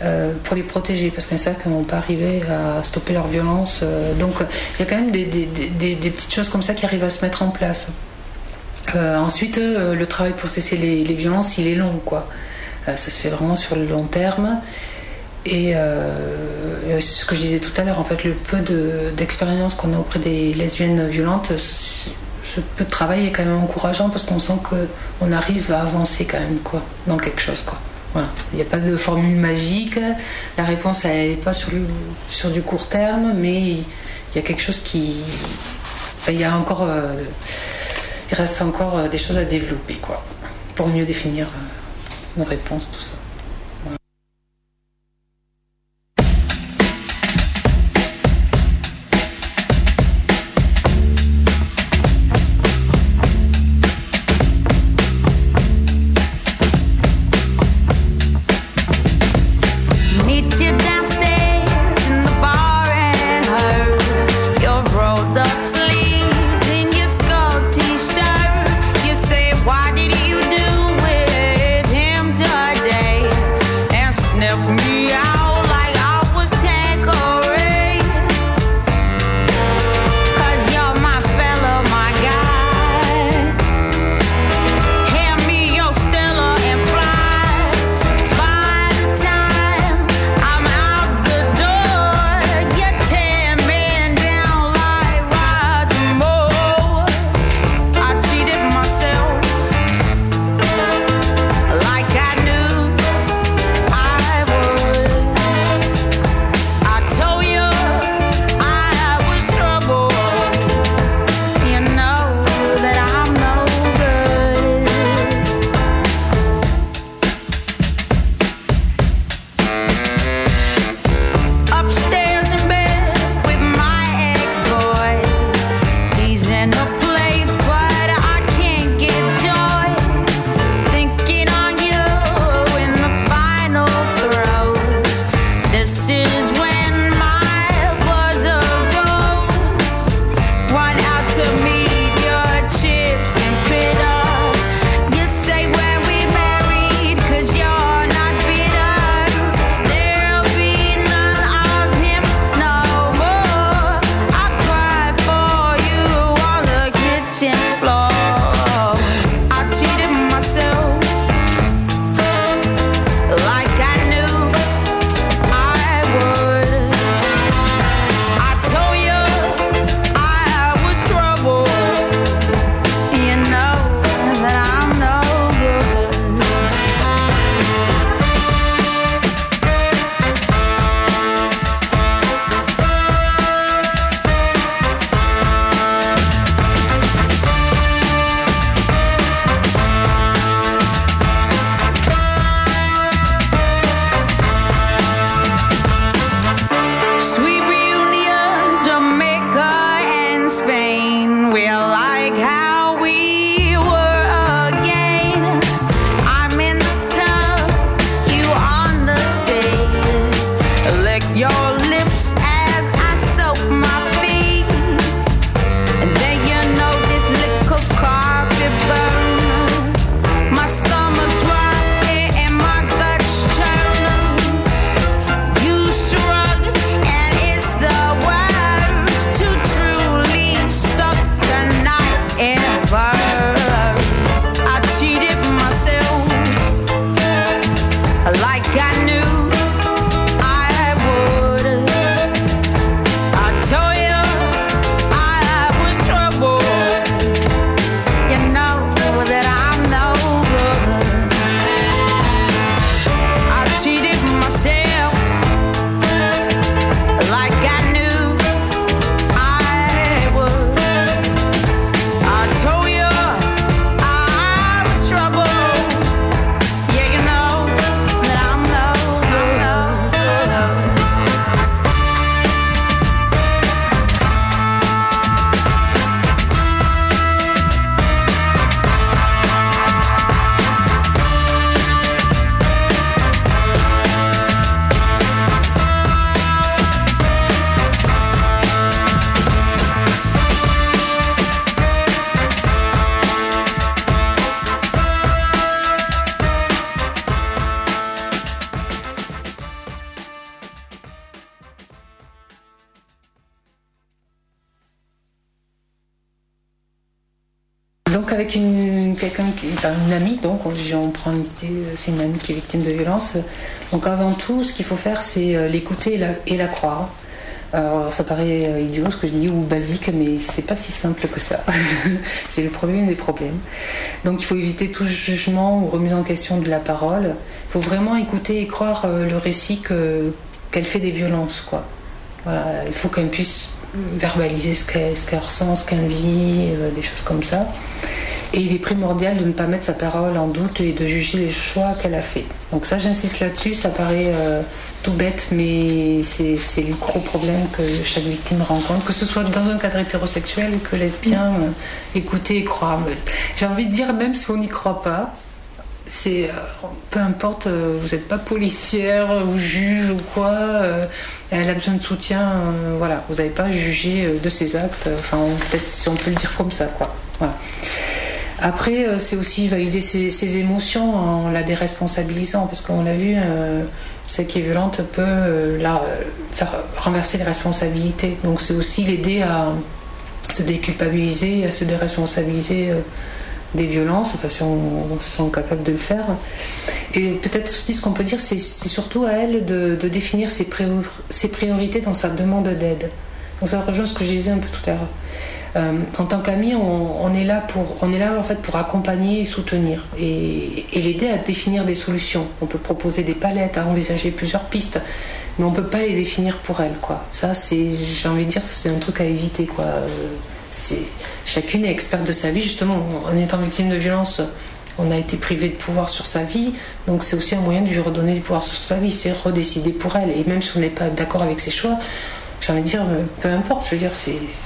pour les protéger, parce qu'il y en a qui n'ont pas arrivé à stopper leur violence. Donc il y a quand même des petites choses comme ça qui arrivent à se mettre en place. Ensuite, le travail pour cesser les violences, il est long, quoi. Ça se fait vraiment sur le long terme. Et c'est ce que je disais tout à l'heure, en fait, le peu d'expérience qu'on a auprès des lesbiennes violentes, ce peu de travail est quand même encourageant parce qu'on sent qu'on arrive à avancer quand même, quoi, dans quelque chose, quoi. Voilà. Il n'y a pas de formule magique, la réponse elle n'est pas sur du court terme, mais il y a quelque chose qui... Enfin, il reste encore des choses à développer, quoi, pour mieux définir nos réponses, tout ça. Day donc avec une amie, donc on prend l'idée, c'est une amie qui est victime de violence. Donc avant tout, ce qu'il faut faire, c'est l'écouter et la croire. Alors, ça paraît idiot ce que je dis ou basique, mais c'est pas si simple que ça. C'est le premier des problèmes. Donc il faut éviter tout jugement ou remise en question de la parole. Il faut vraiment écouter et croire le récit qu'elle fait des violences, quoi. Voilà, il faut qu'elle puisse verbaliser ce qu'elle ressent, ce qu'elle vit, des choses comme ça. Et il est primordial de ne pas mettre sa parole en doute et de juger les choix qu'elle a fait. Donc ça, j'insiste là-dessus, ça paraît tout bête, mais c'est le gros problème que chaque victime rencontre, que ce soit dans un cadre hétérosexuel que lesbien, écouter et croire. J'ai envie de dire, même si on n'y croit pas, c'est peu importe, vous n'êtes pas policière ou juge ou quoi, elle a besoin de soutien, voilà, vous n'avez pas à juger de ses actes, enfin peut-être si on peut le dire comme ça, quoi. Voilà. Après, c'est aussi valider ses émotions en la déresponsabilisant, parce qu'on l'a vu, celle qui est violente peut faire renverser les responsabilités. Donc c'est aussi l'aider à se déculpabiliser, à se déresponsabiliser des violences, enfin si on sont capables de le faire. Et peut-être aussi ce qu'on peut dire, c'est surtout à elle de définir ses priorités dans sa demande d'aide. Donc ça rejoint ce que je disais un peu tout à l'heure. En tant qu'ami, on est là en fait pour accompagner et soutenir et l'aider à définir des solutions. On peut proposer des palettes, à envisager plusieurs pistes, mais on peut pas les définir pour elle, quoi. Ça, j'ai envie de dire, c'est un truc à éviter, quoi. Chacune est experte de sa vie, justement. En étant victime de violence, on a été privé de pouvoir sur sa vie, donc c'est aussi un moyen de lui redonner du pouvoir sur sa vie, c'est redécider pour elle. Et même si on n'est pas d'accord avec ses choix, j'ai envie de dire, peu importe, je veux dire,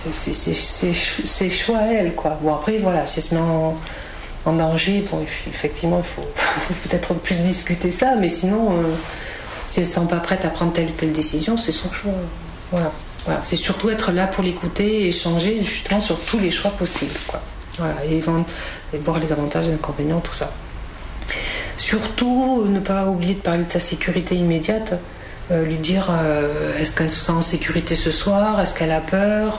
c'est choix à elle, quoi. Bon, après, voilà, si elle se met en danger, bon, effectivement, il faut peut-être plus discuter ça, mais sinon, si elle ne se sent pas prête à prendre telle ou telle décision, c'est son choix. Voilà. C'est surtout être là pour l'écouter et échanger justement sur tous les choix possibles, quoi. Voilà, et voir les avantages et les inconvénients, tout ça. Surtout, ne pas oublier de parler de sa sécurité immédiate. Lui dire est-ce qu'elle se sent en sécurité ce soir, est-ce qu'elle a peur,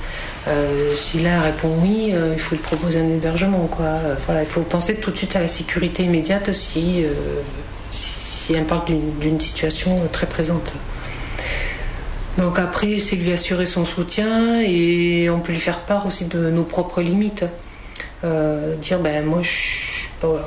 si là elle répond oui, il faut lui proposer un hébergement, quoi. Voilà, il faut penser tout de suite à la sécurité immédiate si elle parle d'une situation très présente. Donc après, c'est lui assurer son soutien et on peut lui faire part aussi de nos propres limites, dire moi je suis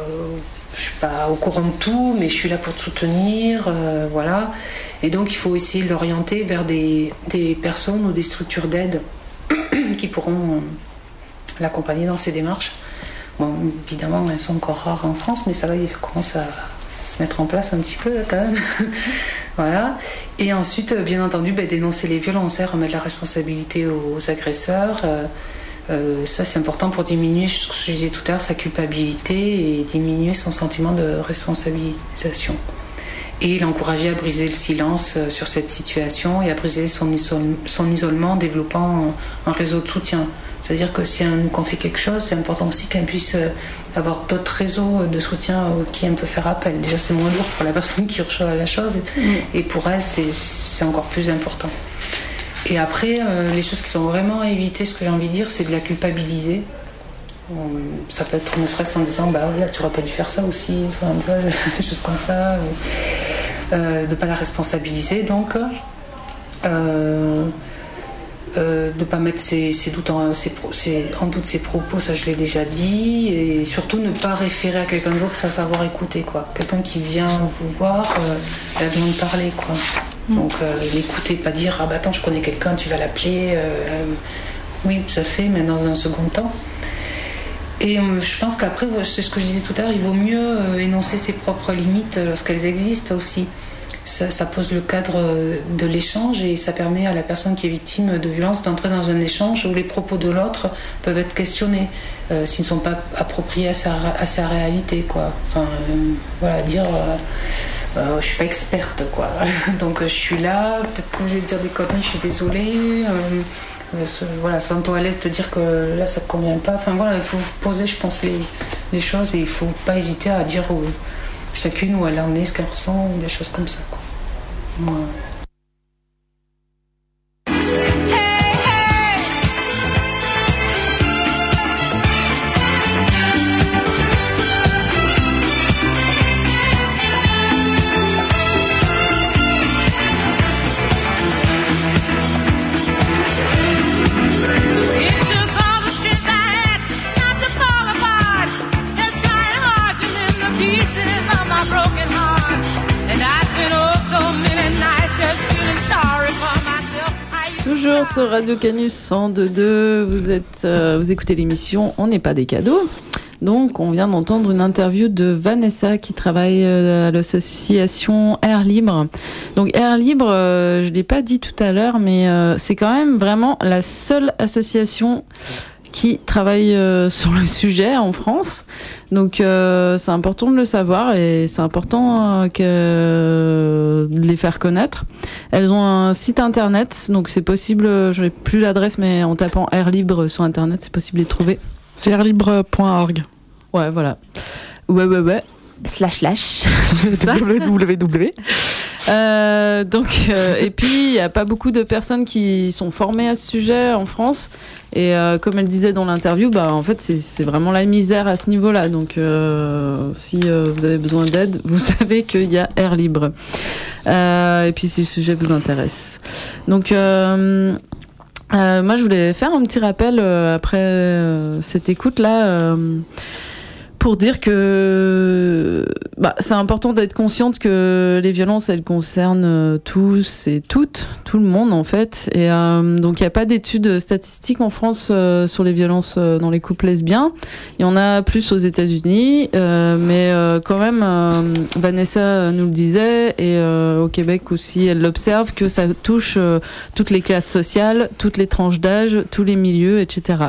pas au courant de tout, mais je suis là pour te soutenir, voilà. Et donc il faut essayer de l'orienter vers des personnes ou des structures d'aide qui pourront l'accompagner dans ses démarches. Bon, évidemment, elles sont encore rares en France, mais ça va, ça commence à se mettre en place un petit peu quand même. Voilà. Et ensuite, bien entendu, dénoncer les violences, remettre la responsabilité aux agresseurs. Ça, c'est important pour diminuer, ce que je disais tout à l'heure, sa culpabilité et diminuer son sentiment de responsabilisation. Et l'encourager à briser le silence sur cette situation et à briser son isolement en développant un réseau de soutien. C'est-à-dire que si elle nous confie quelque chose, c'est important aussi qu'elle puisse avoir d'autres réseaux de soutien qui elle peut faire appel. Déjà, c'est moins lourd pour la personne qui reçoit la chose et pour elle, c'est encore plus important. Et après, les choses qui sont vraiment à éviter, ce que j'ai envie de dire, c'est de la culpabiliser. Ça peut être ne serait-ce en disant là tu aurais pas dû faire ça aussi, enfin, des choses comme ça, de ne pas la responsabiliser, donc de ne pas mettre ses doutes en doute ses propos, ça je l'ai déjà dit, et surtout ne pas référer à quelqu'un d'autre sans savoir écouter, quoi. Quelqu'un qui vient vous voir, il a besoin de parler, quoi. Donc l'écouter, pas dire attends, je connais quelqu'un, tu vas l'appeler, oui ça fait, mais dans un second temps. Et je pense qu'après, c'est ce que je disais tout à l'heure, il vaut mieux énoncer ses propres limites lorsqu'elles existent aussi. Ça pose le cadre de l'échange et ça permet à la personne qui est victime de violence d'entrer dans un échange où les propos de l'autre peuvent être questionnés s'ils ne sont pas appropriés à sa réalité, quoi. Enfin, voilà, dire je suis pas experte, quoi. Donc je suis là, peut-être que je vais dire des conneries, je suis désolée. Voilà, sens-toi à l'aise de dire que là ça te convient pas. Enfin voilà, il faut poser, je pense, les choses et il faut pas hésiter à dire chacune où elle en est, ce qu'elle ressent, des choses comme ça, quoi. Voilà. toujours sur Radio Canus 102.2. Vous écoutez l'émission On n'est pas des cadeaux. Donc, on vient d'entendre une interview de Vanessa qui travaille à l'association Air Libre. Donc, Air Libre, je l'ai pas dit tout à l'heure, mais c'est quand même vraiment la seule association qui travaille sur le sujet en France. Donc c'est important de le savoir et c'est important de les faire connaître. Elles ont un site internet, donc c'est possible, je n'ai plus l'adresse, mais en tapant Air Libre sur internet, c'est possible de les trouver. C'est airlibre.org. Ouais, voilà. Ouais. // www. Et puis il n'y a pas beaucoup de personnes qui sont formées à ce sujet en France et comme elle disait dans l'interview, en fait c'est vraiment la misère à ce niveau-là. Donc si vous avez besoin d'aide, vous savez qu'il y a Air Libre. Et puis si le sujet vous intéresse. Donc moi je voulais faire un petit rappel après cette écoute là. Pour dire que c'est important d'être consciente que les violences, elles concernent tous et toutes, tout le monde en fait. Et donc il n'y a pas d'études statistiques en France sur les violences dans les couples lesbiens. Il y en a plus aux États-Unis, mais quand même, Vanessa nous le disait, et au Québec aussi, elle l'observe, que ça touche toutes les classes sociales, toutes les tranches d'âge, tous les milieux, etc.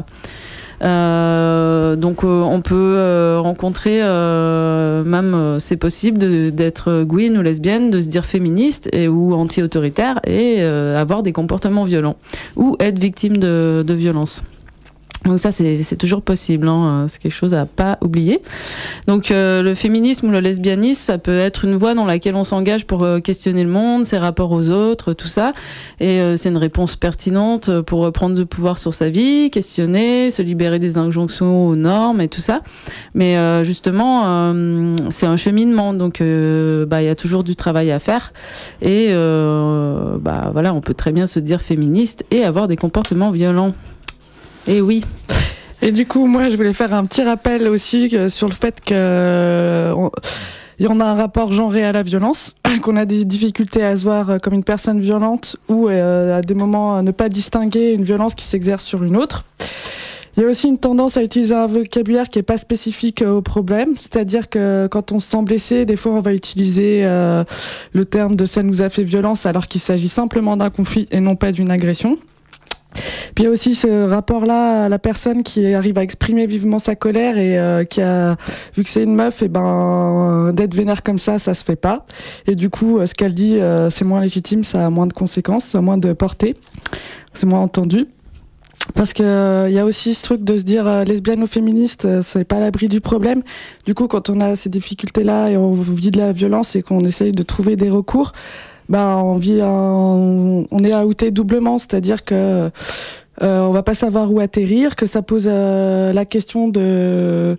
Donc on peut rencontrer même c'est possible d'être gwyn ou lesbienne, de se dire féministe ou anti-autoritaire et avoir des comportements violents ou être victime de violences. Donc ça c'est toujours possible, hein. C'est quelque chose à pas oublier. Donc le féminisme ou le lesbianisme, ça peut être une voie dans laquelle on s'engage pour questionner le monde, ses rapports aux autres, tout ça. Et c'est une réponse pertinente pour prendre le pouvoir sur sa vie, questionner, se libérer des injonctions aux normes et tout ça. Mais justement, c'est un cheminement, donc il y a toujours du travail à faire. Et voilà, on peut très bien se dire féministe et avoir des comportements violents. Et oui. Et du coup, moi, je voulais faire un petit rappel aussi sur le fait que il y en a un rapport genré à la violence, qu'on a des difficultés à se voir comme une personne violente ou à des moments à ne pas distinguer une violence qui s'exerce sur une autre. Il y a aussi une tendance à utiliser un vocabulaire qui est pas spécifique au problème, c'est-à-dire que quand on se sent blessé, des fois on va utiliser le terme de ça nous a fait violence alors qu'il s'agit simplement d'un conflit et non pas d'une agression. Puis il y a aussi ce rapport-là à la personne qui arrive à exprimer vivement sa colère et qui a, vu que c'est une meuf, d'être vénère comme ça se fait pas. Et du coup, ce qu'elle dit, c'est moins légitime, ça a moins de conséquences, ça a moins de portée, c'est moins entendu. Parce que y a aussi ce truc de se dire lesbienne ou féministe, c'est pas à l'abri du problème. Du coup, quand on a ces difficultés-là et on vit de la violence et qu'on essaye de trouver des recours, on est outé doublement, c'est-à-dire que on va pas savoir où atterrir, que ça pose la question de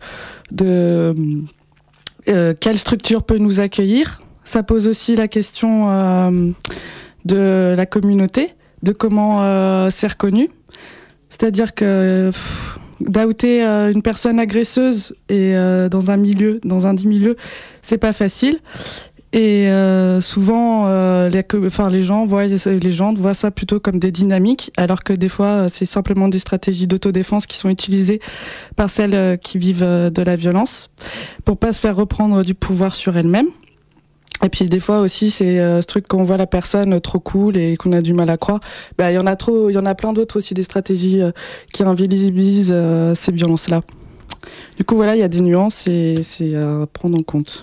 quelle structure peut nous accueillir. Ça pose aussi la question de la communauté, de comment c'est reconnu. C'est-à-dire que d'outer une personne agresseuse et dans un dit milieu, c'est pas facile. Et souvent, les gens voient ça plutôt comme des dynamiques, alors que des fois, c'est simplement des stratégies d'autodéfense qui sont utilisées par celles qui vivent de la violence, pour pas se faire reprendre du pouvoir sur elles-mêmes. Et puis des fois aussi, c'est ce truc qu'on voit la personne trop cool et qu'on a du mal à croire. Il y en a plein d'autres aussi, des stratégies qui invisibilisent ces violences-là. Du coup, voilà, il y a des nuances et c'est à prendre en compte.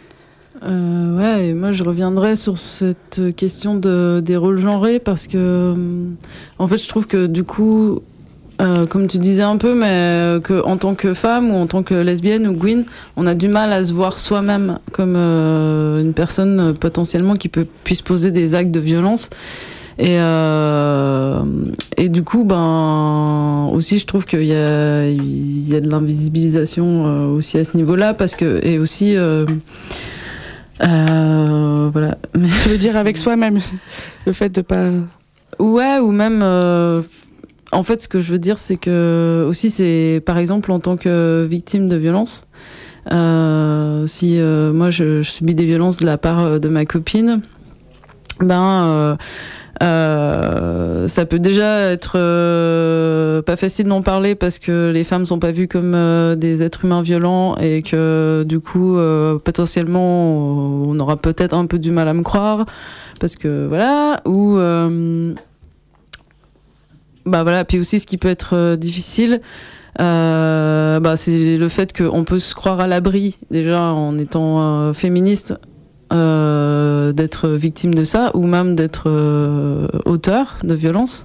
Et moi je reviendrai sur cette question des rôles genrés parce que en fait je trouve que du coup comme tu disais un peu, mais que en tant que femme ou en tant que lesbienne ou gwyn, on a du mal à se voir soi-même comme une personne potentiellement qui puisse poser des actes de violence. Et du coup, aussi, je trouve qu'il y a de l'invisibilisation aussi à ce niveau-là, parce que et aussi. Voilà. Tu veux dire avec soi-même, le fait de pas. Ouais, ou même. En fait, ce que je veux dire, c'est que aussi, c'est par exemple en tant que victime de violence, si moi je subis des violences de la part de ma copine, Ça peut déjà être pas facile d'en parler parce que les femmes sont pas vues comme des êtres humains violents et que du coup potentiellement on aura peut-être un peu du mal à me croire parce que voilà, ou voilà, puis aussi ce qui peut être difficile, c'est le fait qu'on peut se croire à l'abri déjà en étant féministe, d'être victime de ça ou même d'être auteur de violence.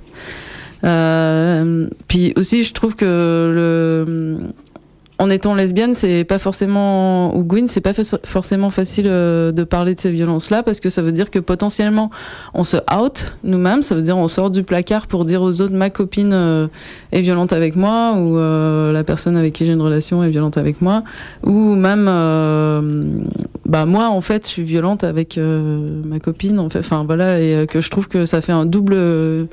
Puis aussi je trouve que en étant lesbienne, c'est pas forcément, ou Gwyn, c'est pas forcément facile de parler de ces violences-là, parce que ça veut dire que potentiellement on se out nous-mêmes, ça veut dire on sort du placard pour dire aux autres ma copine est violente avec moi, ou la personne avec qui j'ai une relation est violente avec moi, ou même moi en fait je suis violente avec ma copine, en fait, enfin voilà, et que je trouve que ça fait un double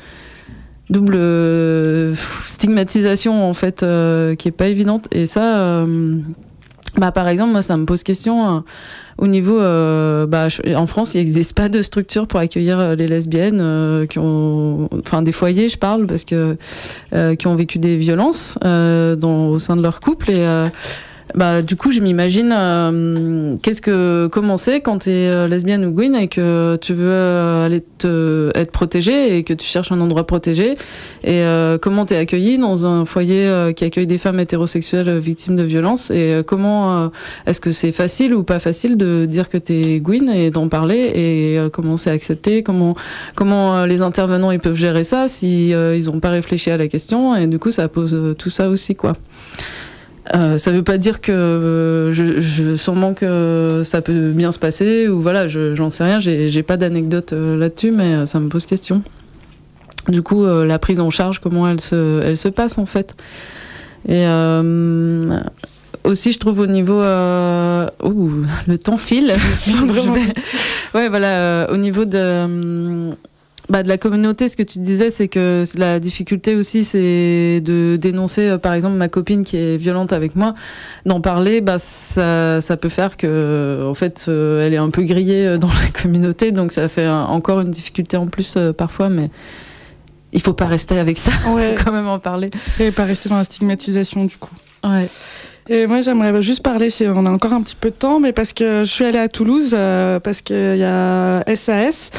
stigmatisation en fait qui est pas évidente, et ça par exemple moi ça me pose question au niveau en France il n'existe pas de structure pour accueillir les lesbiennes qui ont, enfin des foyers je parle, parce que qui ont vécu des violences au sein de leur couple, et du coup, je m'imagine comment c'est quand t'es lesbienne ou Gwyn et que tu veux aller être protégée et que tu cherches un endroit protégé, et comment t'es accueillie dans un foyer qui accueille des femmes hétérosexuelles victimes de violences, et comment est-ce que c'est facile ou pas facile de dire que t'es Gwyn et d'en parler, et comment c'est accepté, comment les intervenants ils peuvent gérer ça si ils ont pas réfléchi à la question, et du coup ça pose tout ça aussi quoi. Ça veut pas dire que sûrement que ça peut bien se passer, ou voilà, j'en sais rien, j'ai pas d'anecdote là-dessus, mais ça me pose question. Du coup, la prise en charge, comment elle se passe en fait. Et aussi, je trouve au niveau, le temps file. Ouais, voilà, au niveau de la communauté, ce que tu disais, c'est que la difficulté aussi, c'est de dénoncer, par exemple, ma copine qui est violente avec moi, d'en parler, ça peut faire que, en fait, elle est un peu grillée dans la communauté, donc ça fait encore une difficulté en plus parfois, mais il faut pas rester avec ça, ouais. Faut quand même en parler. Et pas rester dans la stigmatisation, du coup. Ouais. Et moi, j'aimerais juste parler, si on a encore un petit peu de temps, mais parce que je suis allée à Toulouse, parce qu'il y a SAS,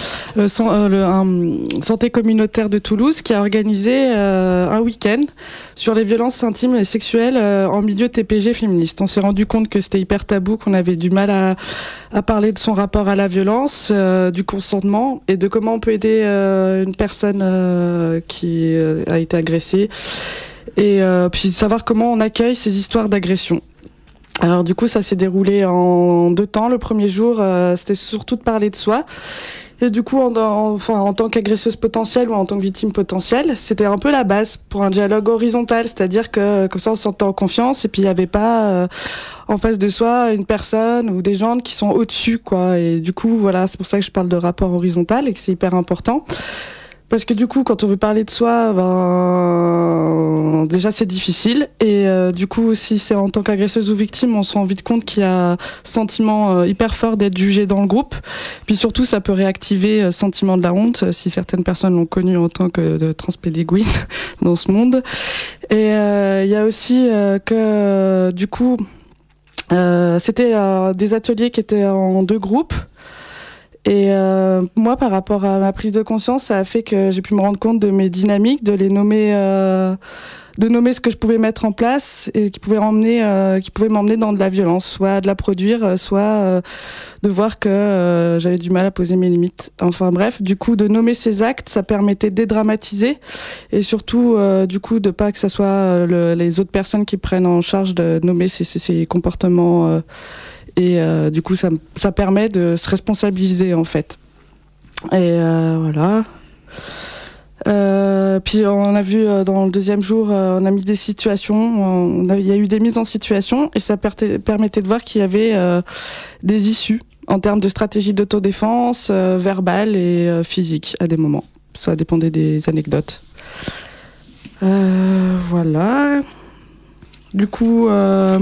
Santé communautaire de Toulouse, qui a organisé un week-end sur les violences intimes et sexuelles en milieu TPG féministe. On s'est rendu compte que c'était hyper tabou, qu'on avait du mal à parler de son rapport à la violence, du consentement, et de comment on peut aider une personne qui a été agressée. Et puis savoir comment on accueille ces histoires d'agression. Alors du coup, ça s'est déroulé en 2 temps. Le premier jour, c'était surtout de parler de soi. Et du coup, en tant qu'agresseuse potentielle ou en tant que victime potentielle, c'était un peu la base pour un dialogue horizontal, c'est-à-dire que comme ça, on se sentait en confiance, et puis il n'y avait pas en face de soi une personne ou des gens qui sont au-dessus, quoi. Et du coup, voilà, c'est pour ça que je parle de rapport horizontal et que c'est hyper important. Parce que du coup, quand on veut parler de soi, déjà c'est difficile. Et du coup, si c'est en tant qu'agresseuse ou victime, on se rend vite compte qu'il y a un sentiment hyper fort d'être jugé dans le groupe. Puis surtout, ça peut réactiver le sentiment de la honte, si certaines personnes l'ont connu en tant que transpédéguine dans ce monde. Et il y a aussi que du coup, c'était des ateliers qui étaient en 2 groupes. Et moi, par rapport à ma prise de conscience, ça a fait que j'ai pu me rendre compte de mes dynamiques, de les nommer, de nommer ce que je pouvais mettre en place et qui pouvait m'emmener dans de la violence, soit de la produire, soit de voir que j'avais du mal à poser mes limites. Enfin bref, du coup, de nommer ces actes, ça permettait de dédramatiser, et surtout, du coup, de pas que ça soit les autres personnes qui prennent en charge de nommer ces comportements. Et du coup, ça permet de se responsabiliser, en fait. Et voilà. Puis on a vu dans le 2e jour, on a mis des situations, il y a eu des mises en situation, et ça permettait de voir qu'il y avait des issues en termes de stratégie d'autodéfense, verbale et physique à des moments. Ça dépendait des anecdotes. Voilà. Du coup...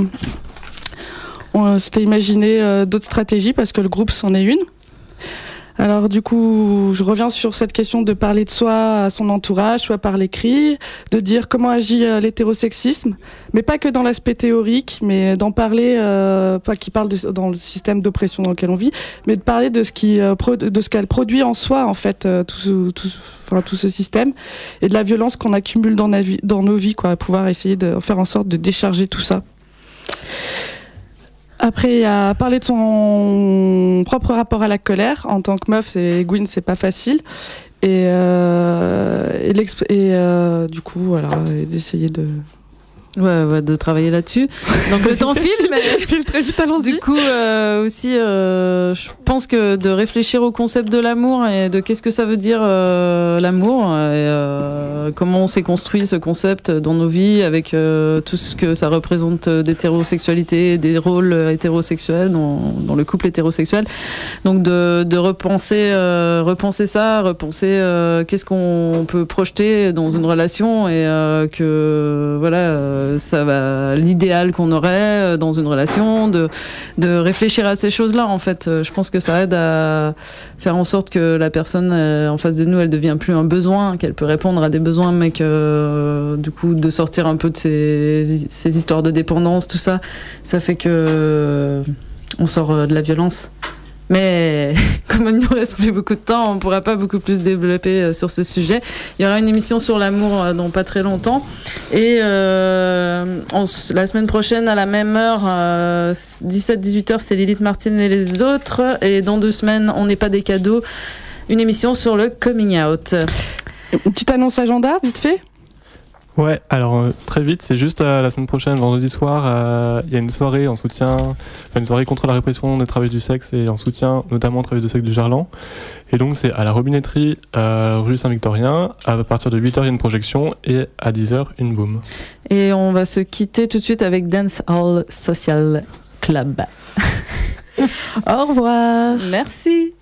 on s'était imaginé d'autres stratégies, parce que le groupe c'en est une. Alors du coup, je reviens sur cette question de parler de soi à son entourage, soit par l'écrit, de dire comment agit l'hétérosexisme, mais pas que dans l'aspect théorique, mais d'en parler, pas qui parle dans le système d'oppression dans lequel on vit, mais de parler de ce qu'elle produit en soi en fait, tout ce système, et de la violence qu'on accumule dans nos vies, quoi, pouvoir essayer de faire en sorte de décharger tout ça. Après, il a parlé de son propre rapport à la colère. En tant que meuf, Gwyn, c'est pas facile. Et du coup, voilà, d'essayer de... Ouais, de travailler là-dessus. Donc le temps file, mais file très vite, allons-y. Du coup, aussi, je pense que de réfléchir au concept de l'amour et de qu'est-ce que ça veut dire l'amour, et comment on s'est construit ce concept dans nos vies avec tout ce que ça représente d'hétérosexualité, des rôles hétérosexuels dans le couple hétérosexuel. Donc de repenser ça, repenser qu'est-ce qu'on peut projeter dans une relation et que voilà. Ça va, l'idéal qu'on aurait dans une relation, de réfléchir à ces choses-là, en fait. Je pense que ça aide à faire en sorte que la personne en face de nous, elle devient plus un besoin, qu'elle peut répondre à des besoins, mais que du coup, de sortir un peu de ces histoires de dépendance, tout ça, ça fait que on sort de la violence. Mais comme il ne nous reste plus beaucoup de temps, on ne pourra pas beaucoup plus développer sur ce sujet. Il y aura une émission sur l'amour dans pas très longtemps. Et la semaine prochaine, à la même heure, 17-18h, c'est Lilith Martin et les autres. Et dans 2 semaines, on n'est pas des cadeaux. Une émission sur le coming out. Une petite annonce agenda, vite fait. Ouais, alors très vite, c'est juste la semaine prochaine, vendredi soir, il y a une soirée en soutien, une soirée contre la répression des travailleurs du sexe et en soutien notamment aux travailleurs du sexe du Gerland. Et donc c'est à la Robinetterie, rue Saint-Victorien. À partir de 8h, il y a une projection et à 10h, une boom. Et on va se quitter tout de suite avec Dance Hall Social Club. Au revoir. Merci.